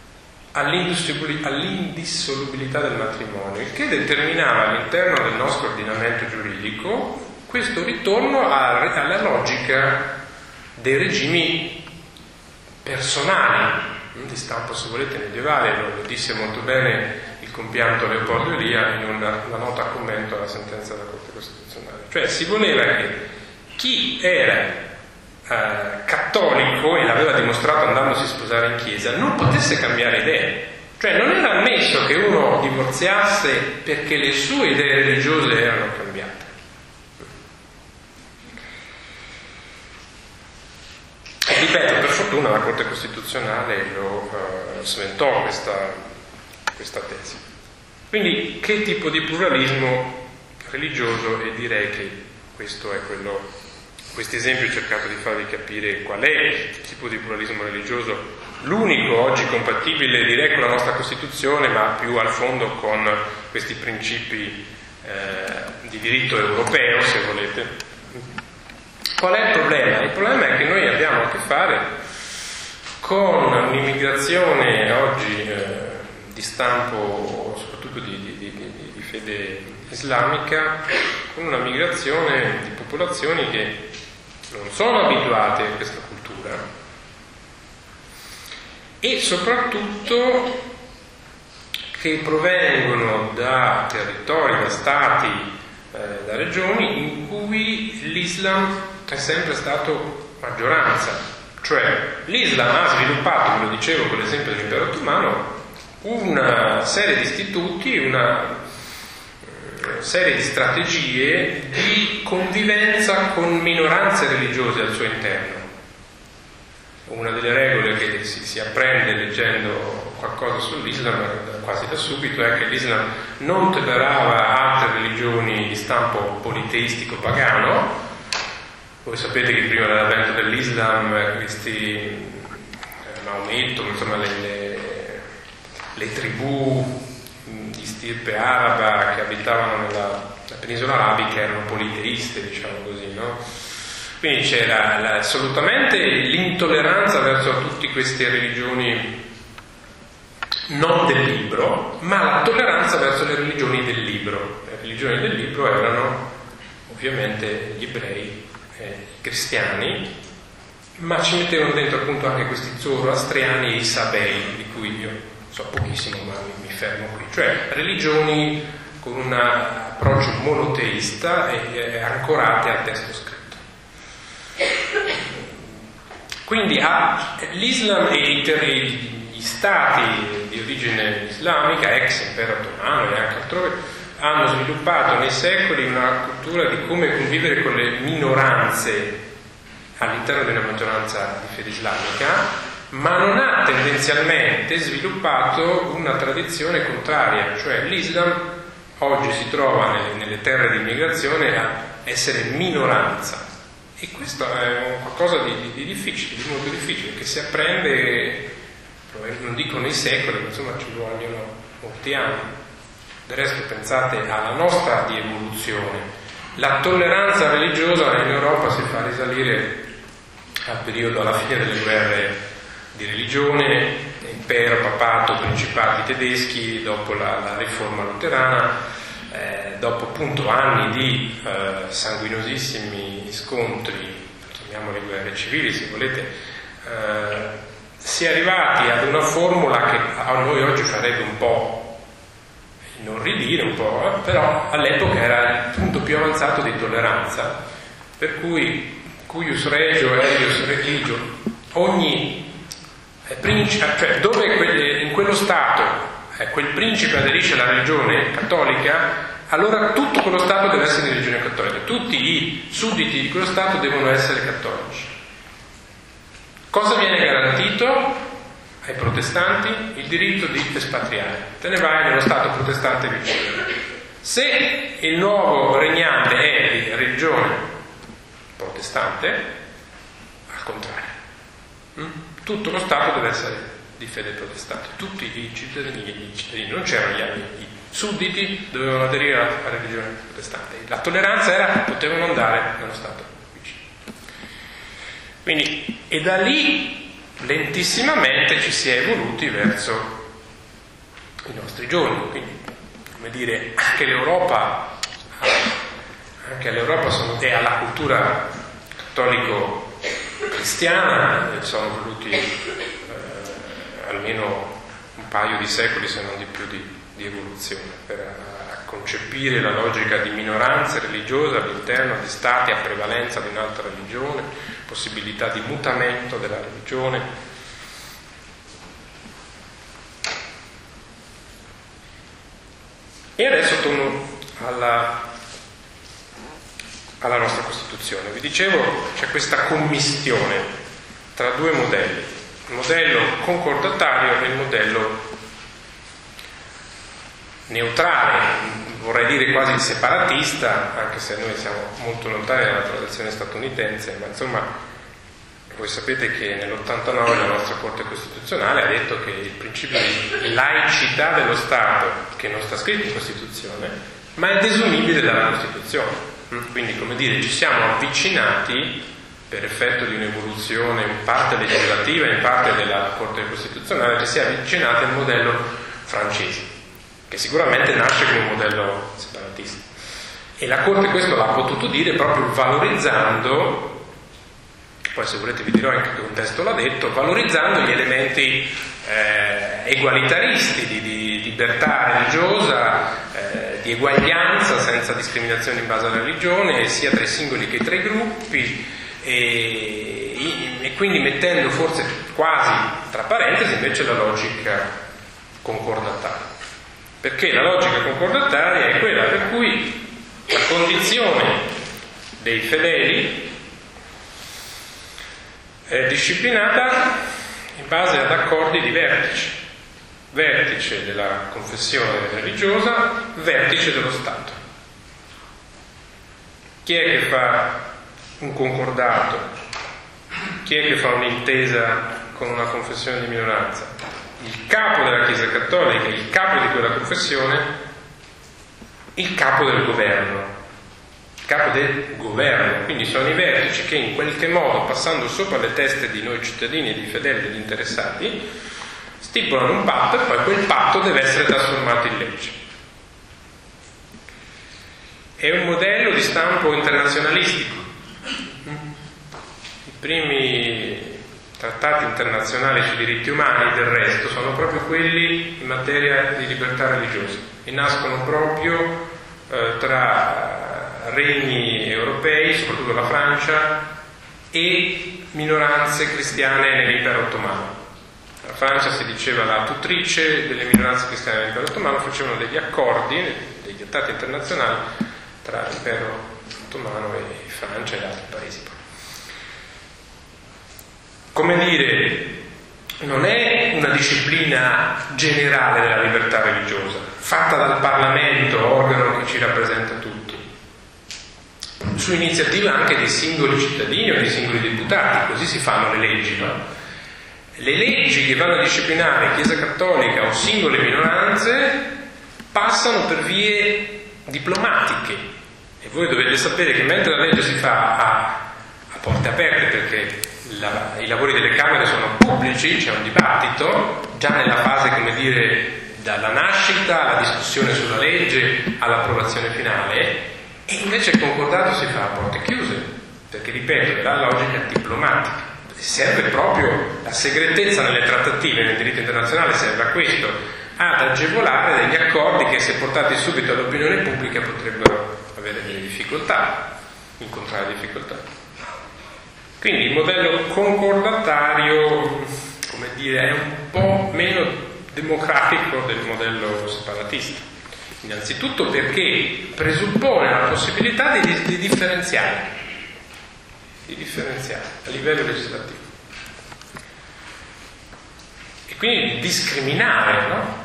Speaker 2: all'indissolubilità del matrimonio, il che determinava all'interno del nostro ordinamento giuridico questo ritorno alla logica dei regimi personali di stampo, se volete, medievale. Lo disse molto bene il compianto Leopoldo Elia in una, una nota a commento alla sentenza della Corte Costituzionale. Cioè si voleva che chi era Eh, cattolico e l'aveva dimostrato andandosi a sposare in chiesa non potesse cambiare idea, cioè non era ammesso che uno divorziasse perché le sue idee religiose erano cambiate. E ripeto, per fortuna la Corte Costituzionale lo eh, sventò questa, questa tesi. Quindi che tipo di pluralismo religioso? E direi che questo è quello. Questi esempi ho cercato di farvi capire qual è il tipo di pluralismo religioso, l'unico oggi compatibile, direi, con la nostra Costituzione, ma più al fondo con questi principi eh, di diritto europeo, se volete. Qual è il problema? Il problema è che noi abbiamo a che fare con un'immigrazione oggi eh, di stampo, soprattutto di, di, di, di fede islamica, con una migrazione di popolazioni che non sono abituate a questa cultura e soprattutto che provengono da territori, da stati, eh, da regioni in cui l'Islam è sempre stato maggioranza, cioè l'Islam ha sviluppato, ve lo dicevo con l'esempio dell'impero ottomano, una serie di istituti, una serie di strategie di convivenza con minoranze religiose al suo interno. Una delle regole che si, si apprende leggendo qualcosa sull'Islam quasi da subito è che l'Islam non tollerava altre religioni di stampo politeistico pagano. Voi sapete che prima dell'avvento dell'Islam questi Maometto, insomma le, le, le tribù di stirpe araba che abitavano nella, nella penisola arabica erano politeiste, diciamo così, no? Quindi c'era la, assolutamente l'intolleranza verso tutte queste religioni non del libro, ma la tolleranza verso le religioni del libro. Le religioni del libro erano ovviamente gli ebrei, eh, i cristiani, ma ci mettevano dentro appunto anche questi zoroastriani e i sabei, di cui io so pochissimo, ma mi, mi fermo qui. Cioè religioni con un approccio monoteista e eh, ancorate al testo scritto. Quindi ah, l'Islam e gli stati di origine islamica, ex impero ottomano e anche altrove, hanno sviluppato nei secoli una cultura di come convivere con le minoranze all'interno di una maggioranza di fede islamica, ma non ha tendenzialmente sviluppato una tradizione contraria, cioè l'Islam oggi si trova nelle, nelle terre di immigrazione a essere minoranza. E questo è qualcosa di, di, di difficile, di molto difficile, che si apprende, non dico nei secoli, ma insomma ci vogliono molti anni. Del resto pensate alla nostra di evoluzione. La tolleranza religiosa in Europa si fa risalire al periodo, alla fine delle guerre di religione, impero, papato, principati tedeschi, dopo la, la riforma luterana. Eh, dopo appunto anni di eh, sanguinosissimi scontri, chiamiamole guerre civili se volete, eh, si è arrivati ad una formula che a noi oggi farebbe un po' inorridire, un po', eh, però all'epoca era il punto più avanzato di tolleranza, per cui cuius regio eius religio, ogni eh, principe, cioè dove quelle, in quello stato quel principe aderisce alla religione cattolica, allora tutto quello Stato deve essere di religione cattolica, tutti i sudditi di quello Stato devono essere cattolici. Cosa viene garantito ai protestanti? Il diritto di espatriare. Te ne vai nello Stato protestante vicino. Se il nuovo regnante è di religione protestante, al contrario, tutto lo Stato deve essere di fede protestante, tutti i cittadini e i cittadini, non c'erano gli altri, i sudditi dovevano aderire alla religione protestante, la tolleranza era che potevano andare nello Stato vicino. Quindi, e da lì lentissimamente ci si è evoluti verso i nostri giorni, quindi come dire, anche l'Europa, anche all'Europa sono, e alla cultura cattolico-cristiana sono voluti almeno un paio di secoli, se non di più, di, di evoluzione, per a, a concepire la logica di minoranze religiose all'interno di stati a prevalenza di un'altra religione, possibilità di mutamento della religione. E adesso torno alla, alla nostra Costituzione. Vi dicevo, c'è questa commistione tra due modelli. Il modello concordatario e il modello neutrale, vorrei dire quasi separatista, anche se noi siamo molto lontani dalla tradizione statunitense, ma insomma voi sapete che nell'ottantanove la nostra Corte Costituzionale ha detto che il principio di laicità dello Stato, che non sta scritto in Costituzione, ma è desunibile dalla Costituzione. Quindi, come dire, ci siamo avvicinati per effetto di un'evoluzione in parte legislativa e in parte della Corte Costituzionale, che si è avvicinata al modello francese, che sicuramente nasce come un modello separatista. E la Corte questo l'ha potuto dire proprio valorizzando, poi se volete vi dirò anche che un testo l'ha detto, valorizzando gli elementi eh, egualitaristi di, di libertà religiosa, eh, di eguaglianza senza discriminazione in base alla religione, sia tra i singoli che tra i gruppi, e e, e quindi mettendo forse quasi tra parentesi invece la logica concordataria. Perché la logica concordataria è quella per cui la condizione dei fedeli è disciplinata in base ad accordi di vertice. Vertice della confessione religiosa, vertice dello Stato. Chi è che fa un concordato? Chi è che fa un'intesa con una confessione di minoranza? Il capo della Chiesa Cattolica, il capo di quella confessione, il capo del governo. Il capo del governo, quindi sono i vertici che in qualche modo, passando sopra le teste di noi cittadini e di fedeli, degli interessati, stipulano un patto e poi quel patto deve essere trasformato in legge. È un modello di stampo internazionalistico. I primi trattati internazionali sui diritti umani, del resto, sono proprio quelli in materia di libertà religiosa e nascono proprio eh, tra regni europei, soprattutto la Francia, e minoranze cristiane nell'impero ottomano. La Francia si diceva la tutrice delle minoranze cristiane dell'impero ottomano, facevano degli accordi, degli trattati internazionali tra l'impero ottomano e Francia e altri paesi. Come dire, non è una disciplina generale della libertà religiosa, fatta dal Parlamento, organo che ci rappresenta tutti, su iniziativa anche dei singoli cittadini o dei singoli deputati, così si fanno le leggi, no? Le leggi che vanno a disciplinare Chiesa Cattolica o singole minoranze passano per vie diplomatiche e voi dovete sapere che mentre la legge si fa a, a porte aperte, perché la, i lavori delle Camere sono pubblici, c'è un dibattito già nella fase, come dire, dalla nascita alla discussione sulla legge all'approvazione finale, e invece il concordato si fa a porte chiuse, perché ripeto, la logica è diplomatica. Serve proprio la segretezza nelle trattative, nel diritto internazionale serve a questo, ad agevolare degli accordi che, se portati subito all'opinione pubblica, potrebbero avere delle difficoltà, incontrare difficoltà. Quindi il modello concordatario, come dire, è un po' meno democratico del modello separatista. Innanzitutto perché presuppone la possibilità di, di differenziare. di differenziare a livello legislativo e quindi di discriminare, no?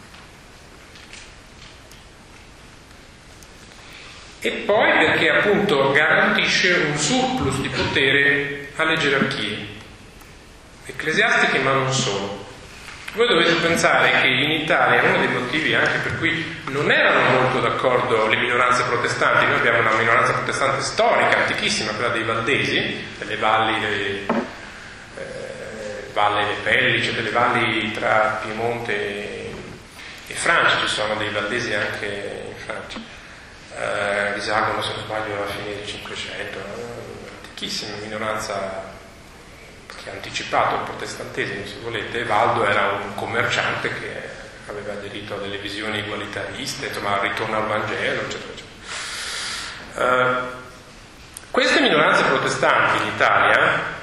Speaker 2: E poi perché appunto garantisce un surplus di potere alle gerarchie ecclesiastiche, ma non solo. Voi dovete pensare che in Italia uno dei motivi anche per cui non erano molto d'accordo le minoranze protestanti, noi abbiamo una minoranza protestante storica, antichissima, quella dei Valdesi, delle valli, delle, eh, Valle dei Pellice, delle valli tra Piemonte e, e Francia, ci sono dei Valdesi anche in Francia, eh, risalgono, se non sbaglio, alla fine del Cinquecento, antichissima minoranza che ha anticipato il protestantesimo, se volete. Valdo era un commerciante che aveva aderito a delle visioni egualitariste, insomma, al ritorno al Vangelo, eccetera, eccetera. Uh, queste minoranze protestanti in Italia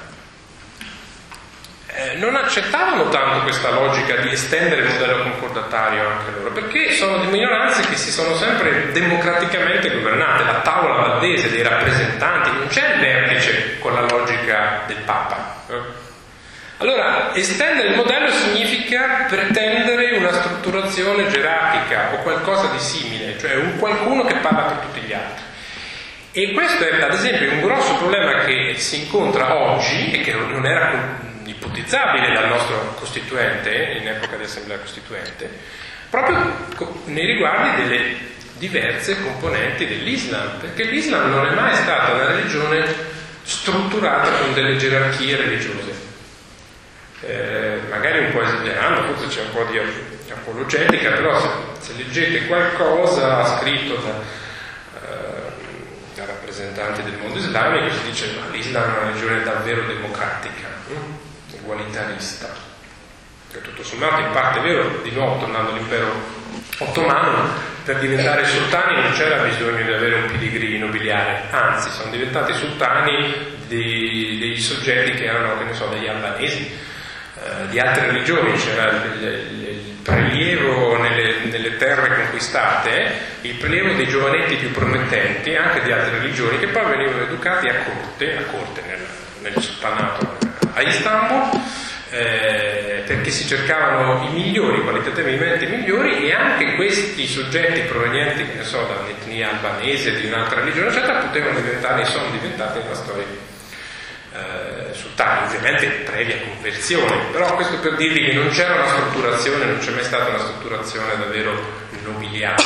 Speaker 2: eh, non accettavano tanto questa logica di estendere il modello concordatario anche loro, perché sono di minoranze che si sono sempre democraticamente governate, la tavola valdese dei rappresentanti, non c'è il vertice con la logica del Papa. Allora, estendere il modello significa pretendere una strutturazione gerarchica o qualcosa di simile, cioè un qualcuno che parla per tutti gli altri. E questo è, ad esempio, un grosso problema che si incontra oggi e che non era ipotizzabile dal nostro Costituente, in epoca di Assemblea Costituente, proprio nei riguardi delle diverse componenti dell'Islam, perché l'Islam non è mai stata una religione strutturata con delle gerarchie religiose. Eh, magari un po' esagerando, forse c'è un po' di apologetica, però se, se leggete qualcosa scritto da, eh, da rappresentanti del mondo islamico, si dice che l'Islam è una religione davvero democratica, hm? egualitarista, che tutto sommato in parte è vero, di nuovo tornando all'impero ottomano, per diventare sultani non c'era bisogno di avere un pedigree nobiliare, anzi sono diventati sultani dei, dei soggetti che erano, che ne so, degli albanesi, eh, di altre religioni. C'era il, il, il prelievo nelle, nelle terre conquistate, il prelievo dei giovanetti più promettenti, anche di altre religioni, che poi venivano educati a corte, a corte nel, nel sultanato a Istanbul, eh, perché si cercavano i migliori, qualitativamente i migliori, e anche questi soggetti provenienti, che ne so, da un'etnia albanese, di un'altra religione, eccetera, potevano diventare, sono diventati nella storia eh, sultani, ovviamente previa conversione. Però questo per dirvi che non c'era una strutturazione, non c'è mai stata una strutturazione davvero nobiliare.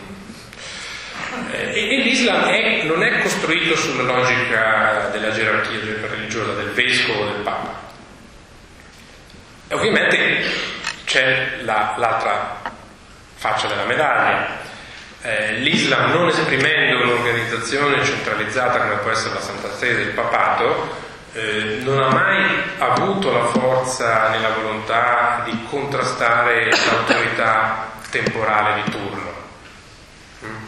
Speaker 2: Eh, e, e l'Islam è, non è costruito sulla logica della gerarchia religiosa, del vescovo o del papa. E ovviamente c'è la, l'altra faccia della medaglia. Eh, L'Islam, non esprimendo un'organizzazione centralizzata come può essere la Santa Sede del Papato, eh, non ha mai avuto la forza né la volontà di contrastare l'autorità temporale di turno. Mm.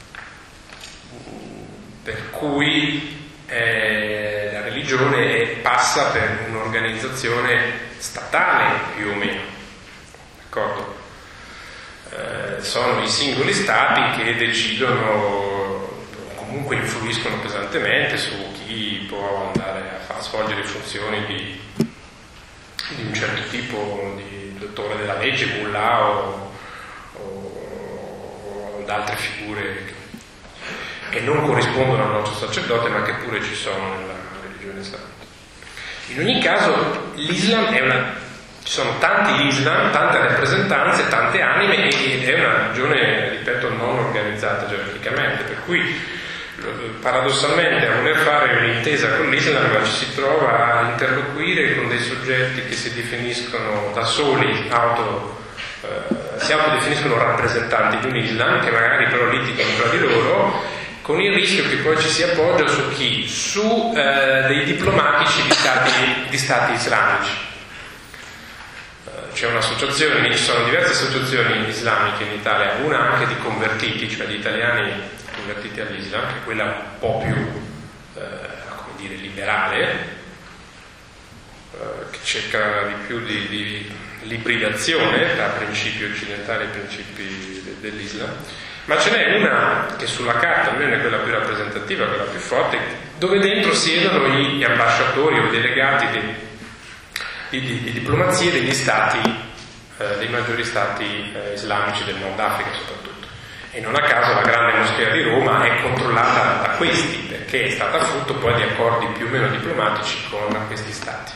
Speaker 2: Per cui eh, la religione passa per un'organizzazione statale più o meno, d'accordo? Eh, sono i singoli stati che decidono o comunque influiscono pesantemente su chi può andare a far svolgere funzioni di, di un certo tipo, di dottore della legge, mullah o, o, o ad altre figure che, che non corrispondono al nostro sacerdote ma che pure ci sono nella religione islamica. In ogni caso l'Islam è una, ci sono tanti Islam, tante rappresentanze, tante anime, ed è una religione, ripeto, non organizzata gerarchicamente, per cui paradossalmente a voler fare un'intesa con l'Islam ci si trova a interloquire con dei soggetti che si definiscono da soli, auto, eh, si autodefiniscono rappresentanti di un Islam, che magari però litigano tra di loro, con il rischio che poi ci si appoggia su chi? Su eh, dei diplomatici di stati, di stati islamici. Eh, c'è un'associazione, ci sono diverse associazioni islamiche in Italia, una anche di convertiti, cioè di italiani convertiti all'Islam, che è quella un po' più eh, come dire, liberale, eh, che cerca di più di, di ibridazione tra principi occidentali e principi de, dell'Islam. Ma ce n'è una che sulla carta almeno è quella più rappresentativa, quella più forte, dove dentro siedono gli ambasciatori o i delegati di, di, di, di diplomazie degli stati, eh, dei maggiori stati eh, islamici del Nord Africa soprattutto. E non a caso la grande moschea di Roma è controllata da questi, perché è stata frutto poi di accordi più o meno diplomatici con questi stati.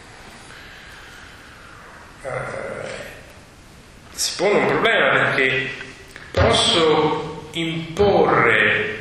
Speaker 2: Eh, si pone un problema perché posso imporre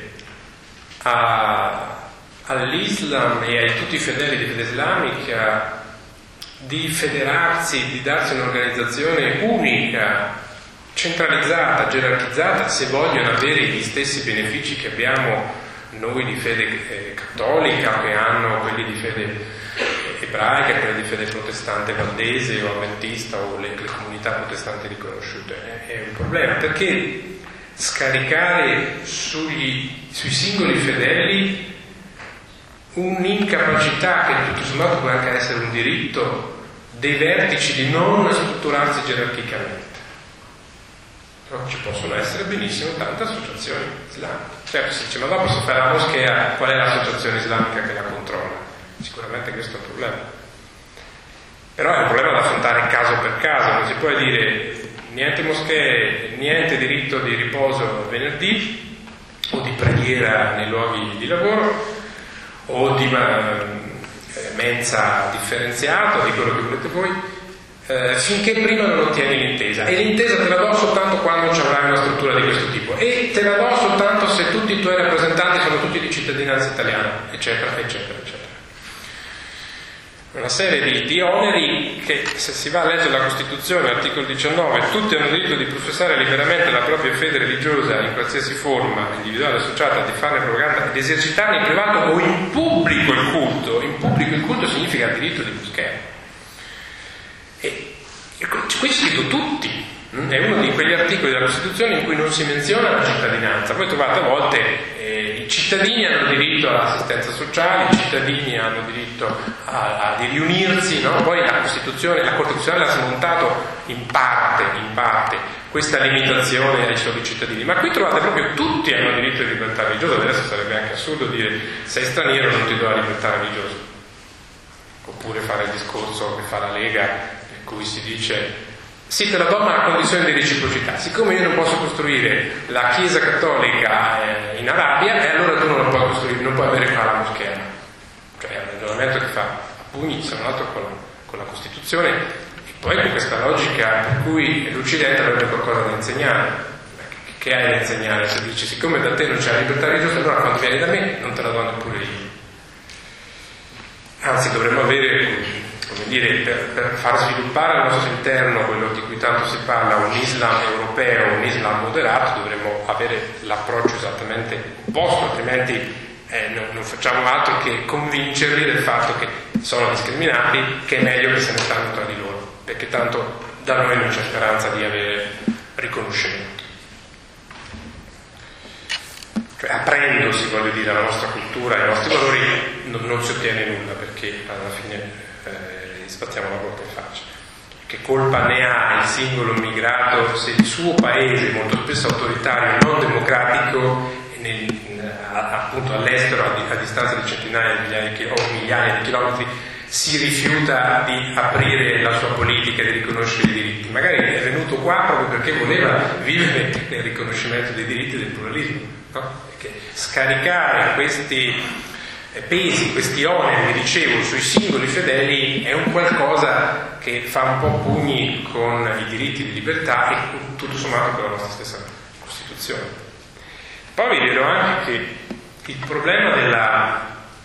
Speaker 2: a, all'Islam e a tutti i fedeli di fede islamica di federarsi, di darsi un'organizzazione unica, centralizzata, gerarchizzata, se vogliono avere gli stessi benefici che abbiamo noi di fede eh, cattolica, che hanno quelli di fede ebraica, quelli di fede protestante valdese o avventista o le, le comunità protestanti riconosciute. È un problema, perché scaricare sugli, sui singoli fedeli un'incapacità che tutto sommato può anche essere un diritto dei vertici di non strutturarsi gerarchicamente. Però ci possono essere benissimo tante associazioni islamiche. Certo, si dice, ma dopo se fa la moschea, qual è l'associazione islamica che la controlla? Sicuramente questo è un problema. Però è un problema da affrontare caso per caso, non si può dire niente moschee, niente diritto di riposo venerdì, o di preghiera nei luoghi di lavoro, o di eh, mensa differenziata, di quello che volete voi, eh, finché prima non ottieni l'intesa. E l'intesa te la do soltanto quando ci avrai una struttura di questo tipo, e te la do soltanto se tutti i tuoi rappresentanti sono tutti di cittadinanza italiana, eccetera, eccetera, eccetera. Una serie di, di oneri che, se si va a leggere la Costituzione, articolo diciannove, tutti hanno diritto di professare liberamente la propria fede religiosa in qualsiasi forma, individuale o associata, di farne propaganda, di esercitare in privato o in pubblico il culto. In pubblico il culto significa il diritto di moschea. E, e qui c'è scritto tutti, È uno di quegli articoli della Costituzione in cui non si menziona la cittadinanza. Poi trovate a volte eh, i cittadini hanno diritto all'assistenza sociale, i cittadini hanno diritto a, a di riunirsi, no? Poi la Costituzione, la Corte Costituzionale ha smontato in parte, in parte questa limitazione ai soli cittadini, ma qui trovate proprio tutti hanno diritto di libertà religiosa. Adesso sarebbe anche assurdo dire sei straniero non ti do la libertà religiosa, oppure fare il discorso che fa la Lega per cui si dice sì, te la do ma a condizione di reciprocità. Siccome io non posso costruire la Chiesa Cattolica in Arabia, e allora tu non la puoi costruire, non puoi avere qua la moschea. Cioè è un ragionamento che fa a pugni, se non altro con, con la Costituzione, e poi con questa logica per cui l'Occidente avrebbe qualcosa da insegnare. Che hai da insegnare? Se dici siccome da te non c'è la libertà religiosa, allora quando vieni da me non te la do neppure io. Anzi, dovremmo avere, come dire, per, per far sviluppare al nostro interno quello di cui tanto si parla, un Islam europeo, un Islam moderato, dovremmo avere l'approccio esattamente opposto, altrimenti eh, non, non facciamo altro che convincerli del fatto che sono discriminati, che è meglio che se ne stanno tra di loro, perché tanto da noi non c'è speranza di avere riconoscimento. Cioè, aprendosi, voglio dire, la nostra cultura, i nostri valori, non, non si ottiene nulla, perché alla fine eh, spazziamo la porta in faccia. Che colpa ne ha il singolo immigrato se il suo paese, molto spesso autoritario, non democratico, nel, appunto all'estero, a, a distanza di centinaia di migliaia di, o migliaia di chilometri, si rifiuta di aprire la sua politica, di riconoscere i diritti. Magari è venuto qua proprio perché voleva vivere nel riconoscimento dei diritti e del pluralismo, no? Perché scaricare questi pesi, questi oneri, vi dicevo, sui singoli fedeli è un qualcosa che fa un po' pugni con i diritti di libertà e tutto sommato con la nostra stessa Costituzione. Poi vi dirò anche che il problema della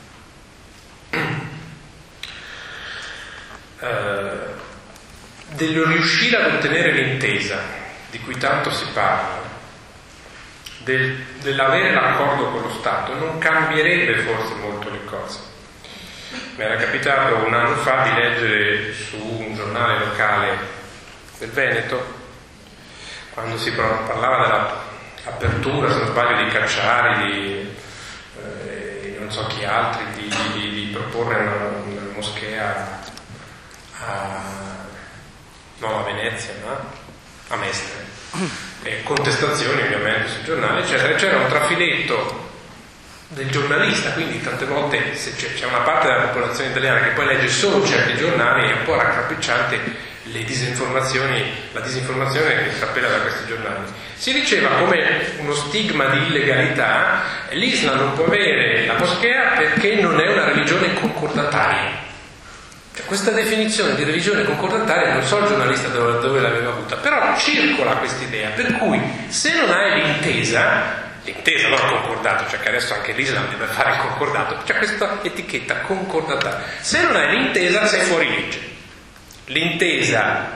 Speaker 2: eh, del riuscire ad ottenere l'intesa di cui tanto si parla, del, dell'avere l'accordo con lo Stato, non cambierebbe forse molto le cose. Mi era capitato un anno fa di leggere su un giornale locale del Veneto, quando si parlava dell'apertura, se non sbaglio, di Cacciari, di eh, non so chi altri, di, di, di proporre una, una moschea a, non a Venezia, ma a Mestre. E contestazioni ovviamente sul giornale, eccetera. C'era un trafiletto del giornalista, quindi tante volte se c'è, c'è una parte della popolazione italiana che poi legge solo certi giornali, è un po' raccapricciante le disinformazioni, la disinformazione che strappela da questi giornali. Si diceva come uno stigma di illegalità: l'Islam non può avere la moschea perché non è una religione concordataria. Cioè, questa definizione di religione concordataria non so il giornalista dove, dove l'aveva avuta, però circola questa idea per cui se non hai l'intesa, l'intesa non concordato, cioè che adesso anche l'Islam deve fare il concordato, c'è questa etichetta concordataria, se non hai l'intesa sei fuori legge. L'intesa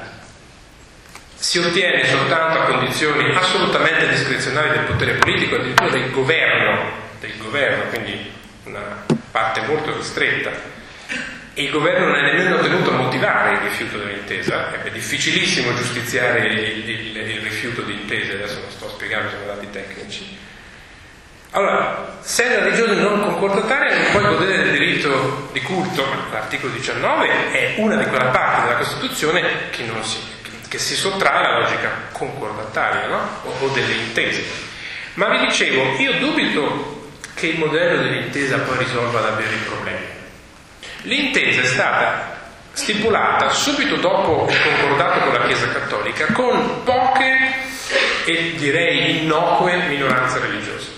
Speaker 2: si ottiene soltanto a condizioni assolutamente discrezionali del potere politico, addirittura del governo, del governo, quindi una parte molto ristretta. E il governo non è nemmeno tenuto a motivare il rifiuto dell'intesa, è difficilissimo giustiziare il, il, il rifiuto di intese, adesso non sto a spiegare, sono dati tecnici. Allora, se è una religione non concordataria non puoi godere del diritto di culto, ma l'articolo diciannove è una di quella parte della Costituzione che, non si, che si sottrae alla logica concordataria, no? o, o delle intese. Ma vi dicevo, io dubito che il modello dell'intesa poi risolva davvero i problemi. L'intesa è stata stipulata subito dopo il concordato con la Chiesa Cattolica con poche e direi innocue minoranze religiose.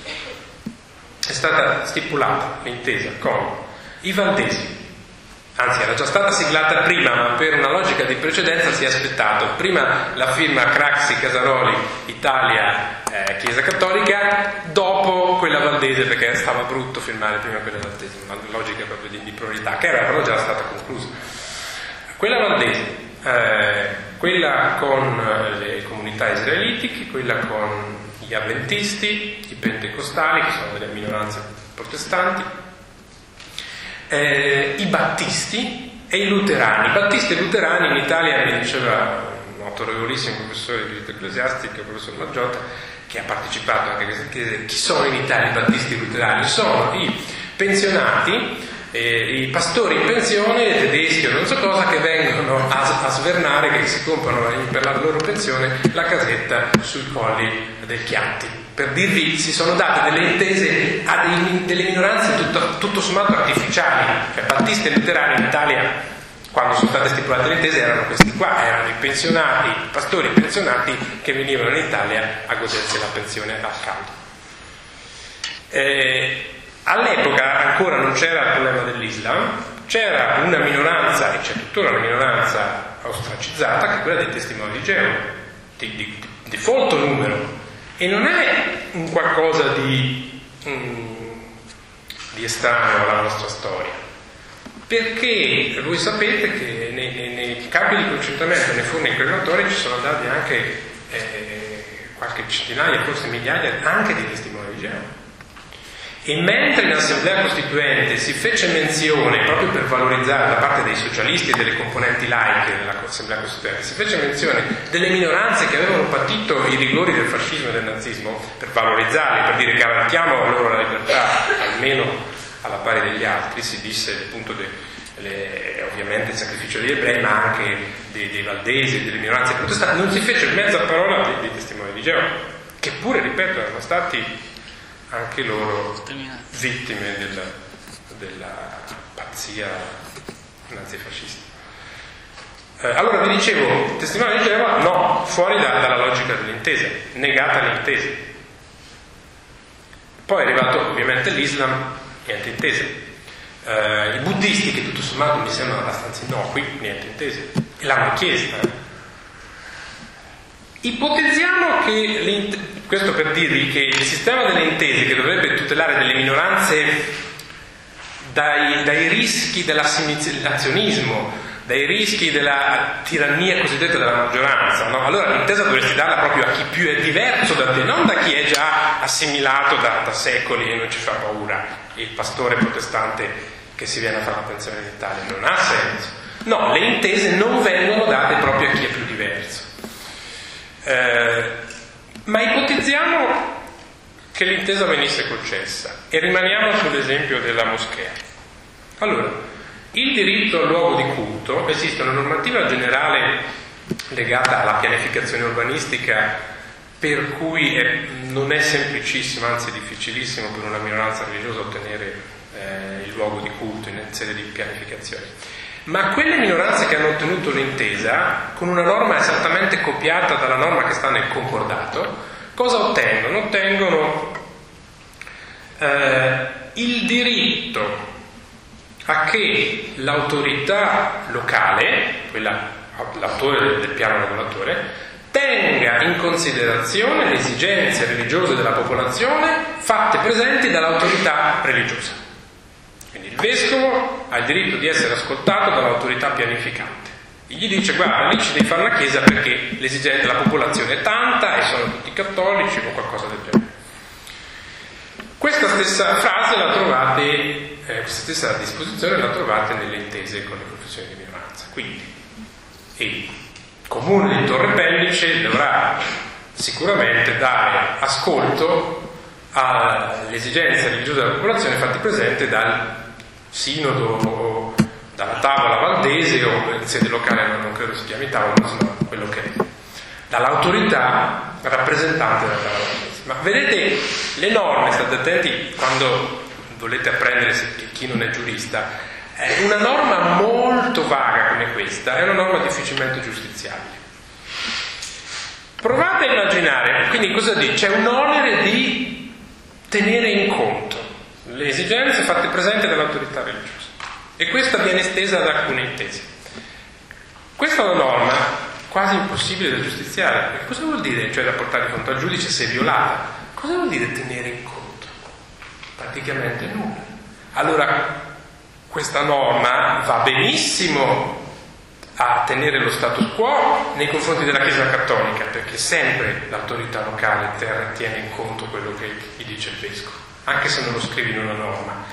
Speaker 2: È stata stipulata l'intesa con i valdesi, anzi era già stata siglata prima, ma per una logica di precedenza si è aspettato prima la firma Craxi, Casaroli, Italia, eh, Chiesa Cattolica, dopo quella valdese, perché stava brutto firmare prima quella valdese, una logica proprio di, di priorità, che era però già stata conclusa. Quella valdese, eh, quella con le comunità israelitiche, quella con gli avventisti, i pentecostali, che sono delle minoranze protestanti, eh, i battisti e i luterani. Battisti e luterani in Italia, mi diceva un autorevolissimo professore di diritto ecclesiastico, il professor Maggiotta, che ha partecipato anche a questa chiesa. Chi sono in Italia i battisti luterani? Sono i pensionati, eh, i pastori in pensione, tedeschi o non so cosa, che vengono a, a svernare, che si comprano per la loro pensione la casetta sui colli del Chianti. Per dirvi, si sono date delle intese a dei, delle minoranze tutto, tutto sommato artificiali. Cioè, battisti e luterani in Italia, quando sono state stipulate le intese, erano questi qua, erano i pensionati, i pastori pensionati che venivano in Italia a godersi la pensione al caldo. Eh, all'epoca ancora non c'era il problema dell'Islam, c'era una minoranza, e c'è tuttora una minoranza ostracizzata, che è quella dei testimoni di Geova, di, di, di folto numero, e non è un qualcosa di, um, di estraneo alla nostra storia. Perché voi sapete che nei, nei, nei campi di concentramento, nei forni crematori, ci sono andati anche eh, qualche centinaia, forse migliaia, anche di testimoni di Geova. E mentre in Assemblea Costituente si fece menzione, proprio per valorizzare da parte dei socialisti e delle componenti laiche dell'Assemblea Costituente, si fece menzione delle minoranze che avevano patito i rigori del fascismo e del nazismo, per valorizzarli, per dire garantiamo a loro la libertà, almeno alla pari degli altri, si disse appunto de, le, ovviamente il sacrificio degli ebrei, ma anche dei, dei valdesi, delle minoranze protestanti, non si fece mezza parola dei, dei testimoni di Geova, che pure, ripeto, erano stati anche loro vittime della, della pazzia nazifascista. Eh, allora vi dicevo, testimoni di Geova, no, fuori da, dalla logica dell'intesa, negata l'intesa. Poi è arrivato ovviamente l'Islam, niente intesa. Eh, I buddisti, che tutto sommato mi sembrano abbastanza innocui, niente intese, e l'hanno chiesta. Ipotizziamo che, questo per dirvi che il sistema delle intese, che dovrebbe tutelare delle minoranze dai, dai rischi dell'assimilazionismo, dai rischi della tirannia cosiddetta della maggioranza, no? Allora l'intesa dovresti darla proprio a chi più è diverso da te, non da chi è già assimilato da, da secoli e non ci fa paura, il pastore protestante che si viene a fare la pensione in Italia. Non ha senso. No, le intese non vengono date proprio a chi è più diverso. Eh, ma ipotizziamo che l'intesa venisse concessa e rimaniamo sull'esempio della moschea. Allora, il diritto al luogo di culto, esiste una normativa generale legata alla pianificazione urbanistica, per cui è, non è semplicissimo, anzi difficilissimo per una minoranza religiosa ottenere eh, il luogo di culto in sede di pianificazione. Ma quelle minoranze che hanno ottenuto l'intesa, con una norma esattamente copiata dalla norma che sta nel concordato, cosa ottengono? Ottengono eh, il diritto a che l'autorità locale, quella, l'autore del piano regolatore, tenga in considerazione le esigenze religiose della popolazione fatte presenti dall'autorità religiosa. Quindi il vescovo ha il diritto di essere ascoltato dall'autorità pianificante. E gli dice: guarda, lì ci devi fare una chiesa perché l'esigenza della popolazione è tanta e sono tutti cattolici o qualcosa del genere. Questa stessa frase la trovate, eh, questa stessa disposizione la trovate nelle intese con le confessioni di minoranza. Quindi il comune di Torre Pellice dovrà sicuramente dare ascolto alle esigenze religiose della popolazione fatte presente dal sinodo o dalla tavola valdese, o in sede locale non credo si chiami tavola, ma insomma quello che è, dall'autorità rappresentante della tavola valdese. Ma vedete, le norme, state attenti quando volete apprendere, chi non è giurista, è una norma molto vaga come questa, è una norma difficilmente giustiziabile. Provate a immaginare, quindi cosa dice? C'è un onere di tenere in conto le esigenze fatte presenti dall'autorità religiosa, e questa viene estesa ad alcune intese. Questa è una norma quasi impossibile da giustiziare, perché cosa vuol dire? Cioè da portare di fronte al giudice se violata. Cosa vuol dire tenere in conto? Praticamente nulla. Allora questa norma va benissimo a tenere lo status quo nei confronti della Chiesa Cattolica, perché sempre l'autorità locale tiene in conto quello che gli dice il vescovo, anche se non lo scrive in una norma.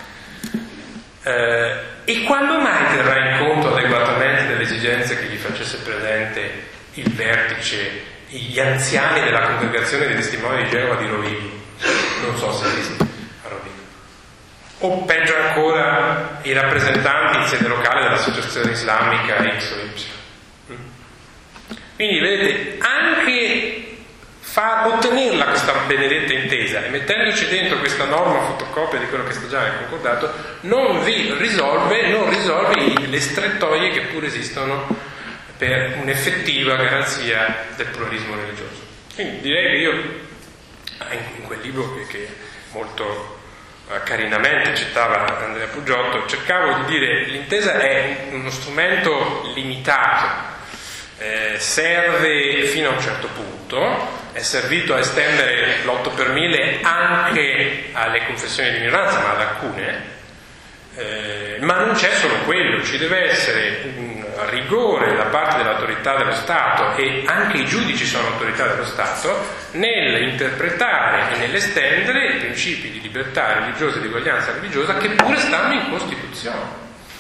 Speaker 2: Eh, e quando mai terrà in conto adeguatamente delle esigenze che gli facesse presente il vertice, gli anziani della congregazione dei testimoni di Geova di Rovigo, non so se esiste a Rovigo, o peggio ancora i rappresentanti in sede locale dell'associazione islamica X o Y. Quindi vedete, anche far ottenerla questa benedetta intesa e mettendoci dentro questa norma fotocopia di quello che sta già nel concordato non vi risolve, non risolve le strettoie che pure esistono per un'effettiva garanzia del pluralismo religioso. Quindi direi che io in quel libro che, che molto eh, carinamente citava Andrea Puggiotto cercavo di dire l'intesa è uno strumento limitato, eh, serve fino a un certo punto, è servito a estendere l'otto per mille anche alle confessioni di minoranza, ma ad alcune, eh, ma non c'è solo quello, ci deve essere un rigore da parte dell'autorità dello Stato, e anche i giudici sono autorità dello Stato, nell'interpretare e nell'estendere i principi di libertà religiosa e di uguaglianza religiosa che pure stanno in Costituzione.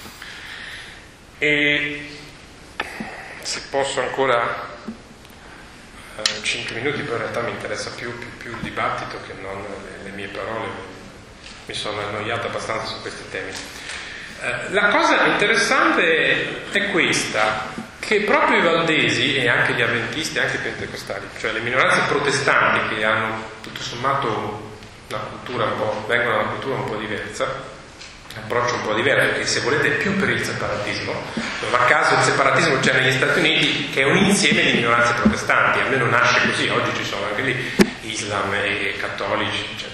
Speaker 2: E se posso ancora cinque minuti, poi in realtà mi interessa più, più, più il dibattito che non le, le mie parole, mi sono annoiato abbastanza su questi temi. Eh, la cosa interessante è questa, che proprio i valdesi e anche gli avventisti, anche i pentecostali, cioè le minoranze protestanti che hanno tutto sommato una cultura un po', vengono da una cultura un po' diversa, un approccio un po' diverso, che se volete è più per il separatismo. Non a caso il separatismo c'è negli Stati Uniti, che è un insieme di minoranze protestanti, almeno nasce così, oggi ci sono anche lì Islam e cattolici, eccetera.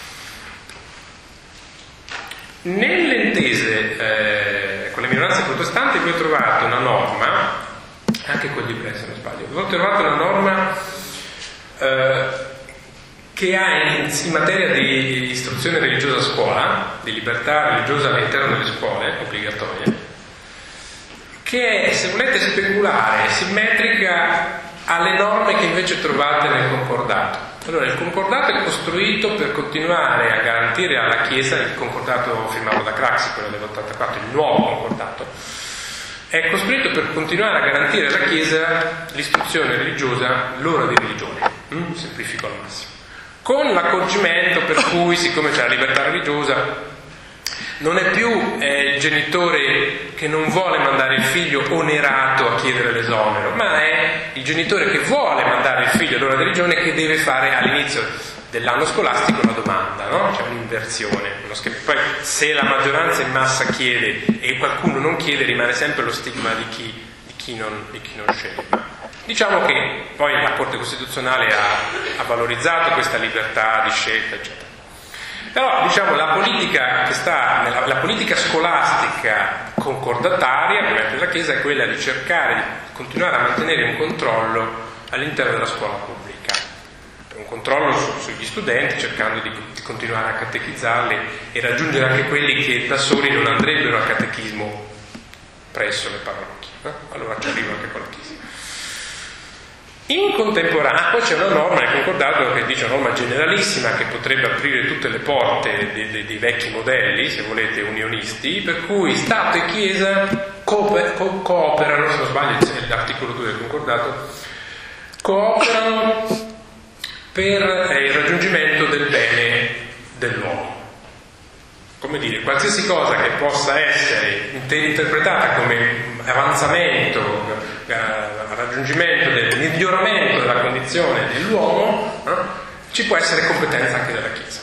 Speaker 2: Nelle intese eh, con le minoranze protestanti vi ho trovato una norma, anche con gli ebrei se non sbaglio, vi ho trovato una norma eh, che ha in, in materia di istruzione religiosa a scuola, di libertà religiosa all'interno delle scuole obbligatorie, che è, se volete speculare, simmetrica alle norme che invece trovate nel concordato. Allora, il concordato è costruito per continuare a garantire alla Chiesa, il concordato firmato da Craxi, quello dell'ottantaquattro, il nuovo concordato, è costruito per continuare a garantire alla Chiesa l'istruzione religiosa, l'ora di religione, mm? semplifico al massimo, con l'accorgimento per cui, siccome c'è la libertà religiosa, non è più eh, il genitore che non vuole mandare il figlio onerato a chiedere l'esonero, ma è il genitore che vuole mandare il figlio all'ora di religione che deve fare all'inizio dell'anno scolastico la domanda, no? C'è un'inversione. Poi se la maggioranza in massa chiede e qualcuno non chiede, rimane sempre lo stigma di chi, di chi, non, di chi non sceglie. Diciamo che poi la Corte Costituzionale ha, ha valorizzato questa libertà di scelta, eccetera. Però diciamo la politica che sta nella, la politica scolastica concordataria della Chiesa è quella di cercare di continuare a mantenere un controllo all'interno della scuola pubblica, un controllo su, sugli studenti, cercando di, di continuare a catechizzarli e raggiungere anche quelli che da soli non andrebbero al catechismo presso le parrocchie, eh? Allora ci arriva anche con la Chiesa. In contemporanea poi c'è una norma nel concordato che dice, una norma generalissima che potrebbe aprire tutte le porte dei, dei, dei vecchi modelli, se volete, unionisti, per cui Stato e Chiesa cooper, co- cooperano, se non sbaglio l'articolo due del concordato, cooperano per eh, il raggiungimento del bene dell'uomo. Come dire, qualsiasi cosa che possa essere inter- interpretata come avanzamento, eh, raggiungimento del miglioramento della condizione dell'uomo, eh, ci può essere competenza anche della Chiesa.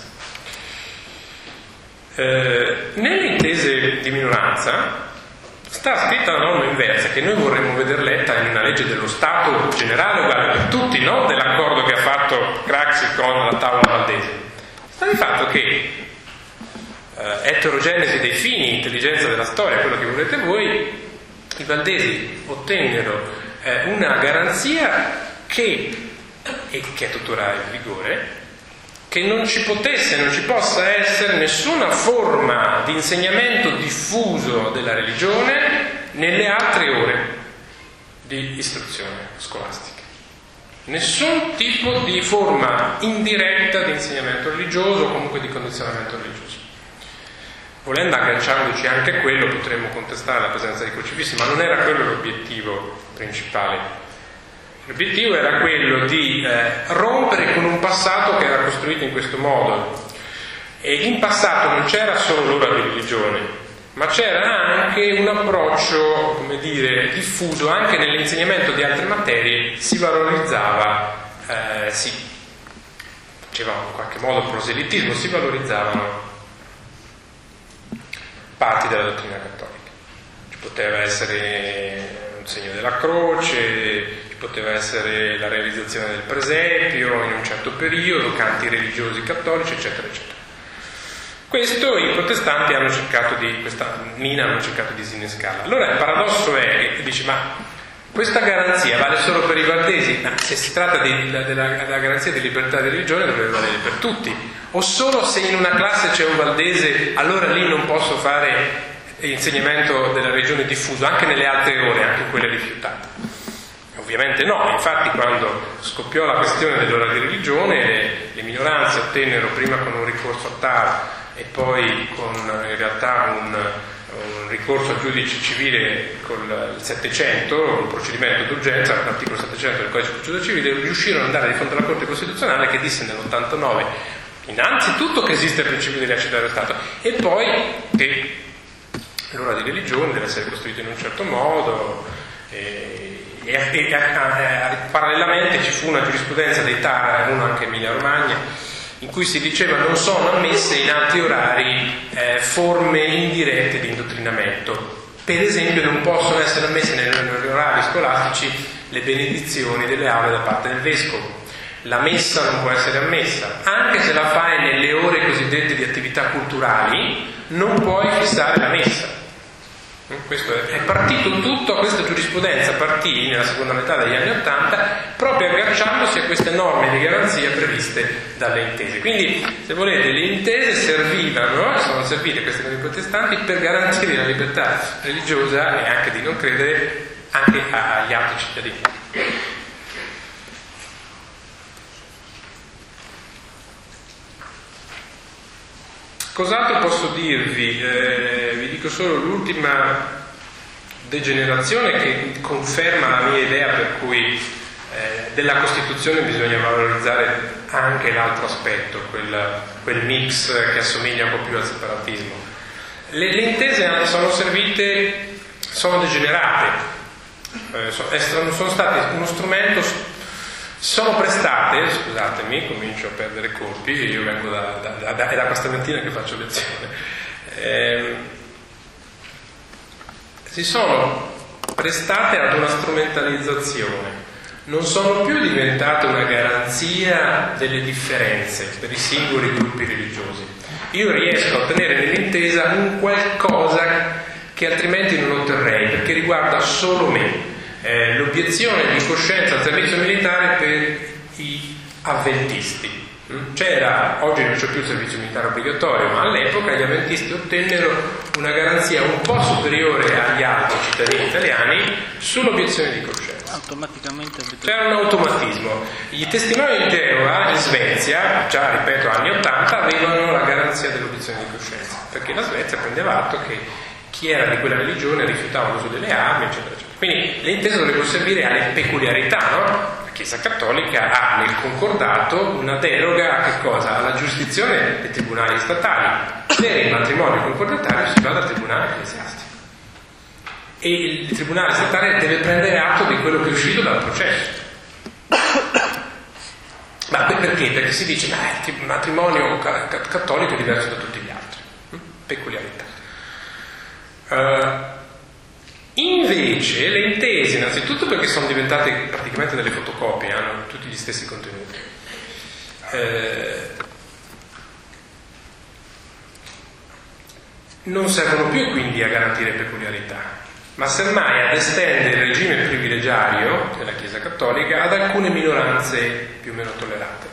Speaker 2: Eh, nelle intese di minoranza sta scritta la norma inversa, che noi vorremmo vedere letta in una legge dello Stato generale uguale per tutti, non dell'accordo che ha fatto Craxi con la tavola valdese. Sta di fatto che eh, eterogenesi dei fini, intelligenza della storia, quello che volete voi, i valdesi ottennero eh, una garanzia che, e che è tuttora in vigore, che non ci potesse, non ci possa essere nessuna forma di insegnamento diffuso della religione nelle altre ore di istruzione scolastica. Nessun tipo di forma indiretta di insegnamento religioso o comunque di condizionamento religioso. Volendo agganciandoci anche a quello, potremmo contestare la presenza di crocifissi, ma non era quello l'obiettivo principale L'obiettivo era quello di eh, rompere con un passato che era costruito in questo modo. E in passato non c'era solo l'ora di religione, ma c'era anche un approccio, come dire, diffuso anche nell'insegnamento di altre materie, si valorizzava, eh, si faceva in qualche modo proselitismo, si valorizzavano parti della dottrina cattolica. Ci poteva essere un segno della croce, ci poteva essere la realizzazione del presepio in un certo periodo, canti religiosi cattolici, eccetera, eccetera. Questo i protestanti hanno cercato di, questa mina hanno cercato di disinnescarla. Allora il paradosso è che dici, ma questa garanzia vale solo per i valdesi? Ma se si tratta di, della, della garanzia di libertà di religione dovrebbe valere per tutti. O solo se in una classe c'è un valdese, allora lì non posso fare l'insegnamento della religione diffuso, anche nelle altre ore, anche quelle rifiutate? Ovviamente no, infatti quando scoppiò la questione dell'ora di religione, le, le minoranze ottennero prima con un ricorso a Tara e poi con in realtà un, un ricorso al giudice civile con il Settecento, un procedimento d'urgenza, l'articolo settecento del codice di procedura civile, riuscirono ad andare di fronte alla Corte Costituzionale che disse nell'ottantanove innanzitutto che esiste il principio di laicità dello Stato e poi che l'ora di religione deve essere costruita in un certo modo e, e, e, e parallelamente ci fu una giurisprudenza dei Tara e uno anche Emilia Romagna in cui si diceva non sono ammesse in altri orari eh, forme indirette di indottrinamento. Per esempio non possono essere ammesse negli orari scolastici le benedizioni delle aule da parte del vescovo. La messa non può essere ammessa, anche se la fai nelle ore cosiddette di attività culturali, non puoi fissare la messa. Questo è partito tutto, questa giurisprudenza partì nella seconda metà degli anni Ottanta proprio agganciandosi a queste norme di garanzia previste dalle intese. Quindi, se volete, le intese servivano, sono servite queste con i protestanti per garantire la libertà religiosa e anche di non credere anche agli altri cittadini. Cos'altro posso dirvi? Eh, vi dico solo l'ultima degenerazione che conferma la mia idea per cui eh, della Costituzione bisogna valorizzare anche l'altro aspetto, quel, quel mix che assomiglia un po' più al separatismo. Le, le intese sono servite, sono degenerate, eh, sono, sono state uno strumento. Sono prestate, scusatemi, comincio a perdere colpi, io vengo da, da, da, è da questa mattina che faccio lezione, eh, si sono prestate ad una strumentalizzazione, non sono più diventate una garanzia delle differenze per i singoli gruppi religiosi. Io riesco a ottenere nell'intesa un qualcosa che altrimenti non otterrei, perché riguarda solo me. Eh, l'obiezione di coscienza al servizio militare per i avventisti. C'era, oggi non c'è più il servizio militare obbligatorio, ma all'epoca gli avventisti ottennero una garanzia un po' superiore agli altri cittadini italiani sull'obiezione di coscienza.
Speaker 1: Automaticamente
Speaker 2: c'era un automatismo. I testimoni di Geova in Svezia, già ripeto anni ottanta, avevano la garanzia dell'obiezione di coscienza, perché la Svezia prendeva atto che chi era di quella religione rifiutava l'uso delle armi, eccetera, eccetera. Quindi le intese dovrebbero servire alle peculiarità, no? La Chiesa Cattolica ha nel concordato una deroga a che cosa? Alla giurisdizione dei tribunali statali. Per il matrimonio concordatario si va dal tribunale ecclesiastico. E il tribunale statale deve prendere atto di quello che è uscito dal processo. Ma perché? Perché si dice che il matrimonio cattolico è diverso da tutti gli altri. Peculiarità. Uh, Invece le intese, innanzitutto perché sono diventate praticamente delle fotocopie, hanno tutti gli stessi contenuti, eh, non servono più quindi a garantire peculiarità, ma semmai ad estendere il regime privilegiario della Chiesa Cattolica ad alcune minoranze più o meno tollerate.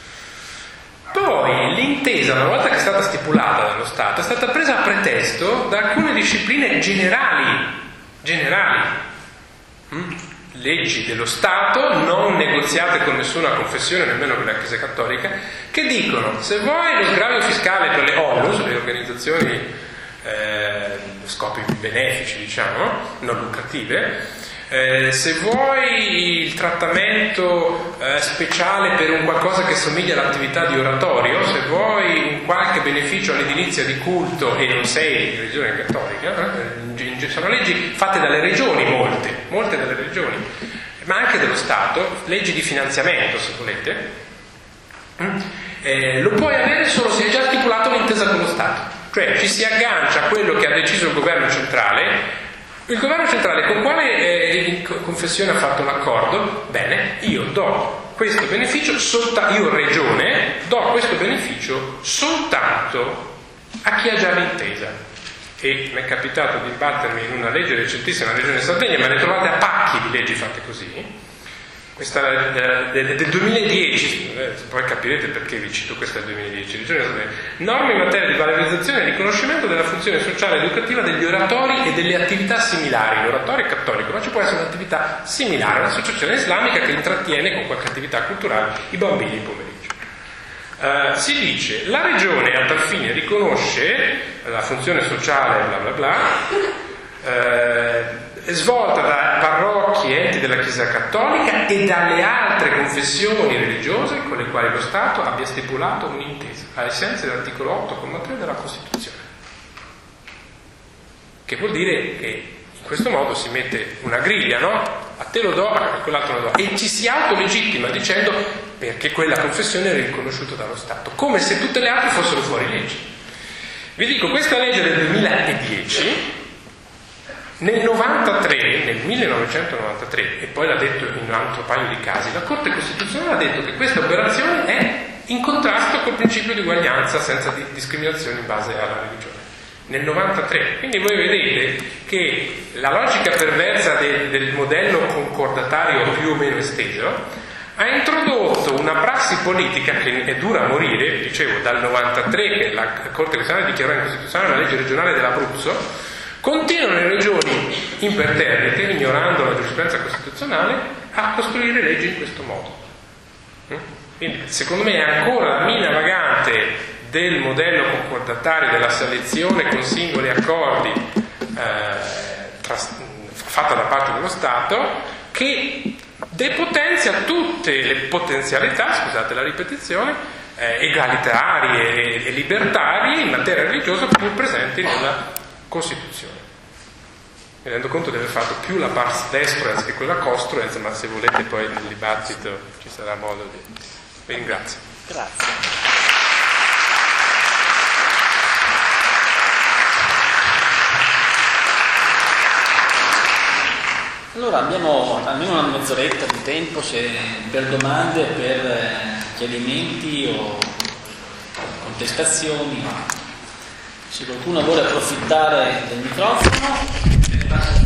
Speaker 2: Poi l'intesa, una volta che è stata stipulata dallo Stato, è stata presa a pretesto da alcune discipline generali generali, mm? leggi dello Stato non negoziate con nessuna confessione, nemmeno con la Chiesa Cattolica, che dicono se vuoi lo sgravio fiscale per le ONLUS, le organizzazioni eh, scopi benefici, diciamo, non lucrative, Eh, se vuoi il trattamento eh, speciale per un qualcosa che somiglia all'attività di oratorio, se vuoi un qualche beneficio all'edilizia di culto e non sei di religione cattolica, eh, sono leggi fatte dalle regioni, molte, molte dalle regioni, ma anche dello Stato, leggi di finanziamento se volete, eh, lo puoi avere solo se hai già stipulato un'intesa con lo Stato, cioè ci si aggancia a quello che ha deciso il governo centrale. Il governo centrale con quale eh, confessione ha fatto l'accordo? Bene, io do questo beneficio, solta, io regione, do questo beneficio soltanto a chi ha già l'intesa. E mi è capitato di imbattermi in una legge recentissima, la regione Sardegna, ma ne trovate a pacchi di leggi fatte così. Questa del, del, del duemiladieci, poi capirete perché vi cito questa del duemiladieci, regione Sardegna. Norme in materia di valorizzazione e riconoscimento della funzione sociale ed educativa degli oratori e delle attività similari. L'oratorio è cattolico, ma ci può essere un'attività similare, un'associazione islamica che intrattiene con qualche attività culturale i bambini il pomeriggio. Uh, si dice, la regione a tal fine riconosce la funzione sociale bla bla bla uh, svolta da parrocchie e enti della Chiesa Cattolica e dalle altre confessioni religiose con le quali lo Stato abbia stipulato un'intesa ai sensi dell'articolo otto comma tre della Costituzione, che vuol dire che in questo modo si mette una griglia, no? A te lo do, a quell'altro lo do, e ci si autolegittima dicendo perché quella confessione è riconosciuta dallo Stato, come se tutte le altre fossero fuori legge. Vi dico, questa legge del duemiladieci, nel novantatré, nel millenovecentonovantatré, e poi l'ha detto in un altro paio di casi, la Corte Costituzionale ha detto che questa operazione è in contrasto col principio di uguaglianza senza discriminazione in base alla religione. Nel novantatré, quindi voi vedete che la logica perversa del, del modello concordatario più o meno esteso ha introdotto una prassi politica che è dura a morire, dicevo, dal novantatré, che la Corte Costituzionale dichiarò incostituzionale la legge regionale dell'Abruzzo. Continuano le regioni imperterrite, ignorando la giurisprudenza costituzionale, a costruire leggi in questo modo. Quindi, secondo me, è ancora la mina vagante del modello concordatario della selezione con singoli accordi eh, tras- fatta da parte dello Stato, che depotenzia tutte le potenzialità, scusate la ripetizione, eh, egalitarie e, e libertarie in materia religiosa pur presenti nella Costituzione. Mi rendo conto di aver fatto più la pars destruens che quella construens, ma se volete poi nel dibattito ci sarà modo di... Vi ringrazio.
Speaker 1: Grazie. Allora abbiamo almeno una mezz'oretta di tempo se per domande, per chiarimenti o contestazioni. Se qualcuno vuole approfittare del microfono,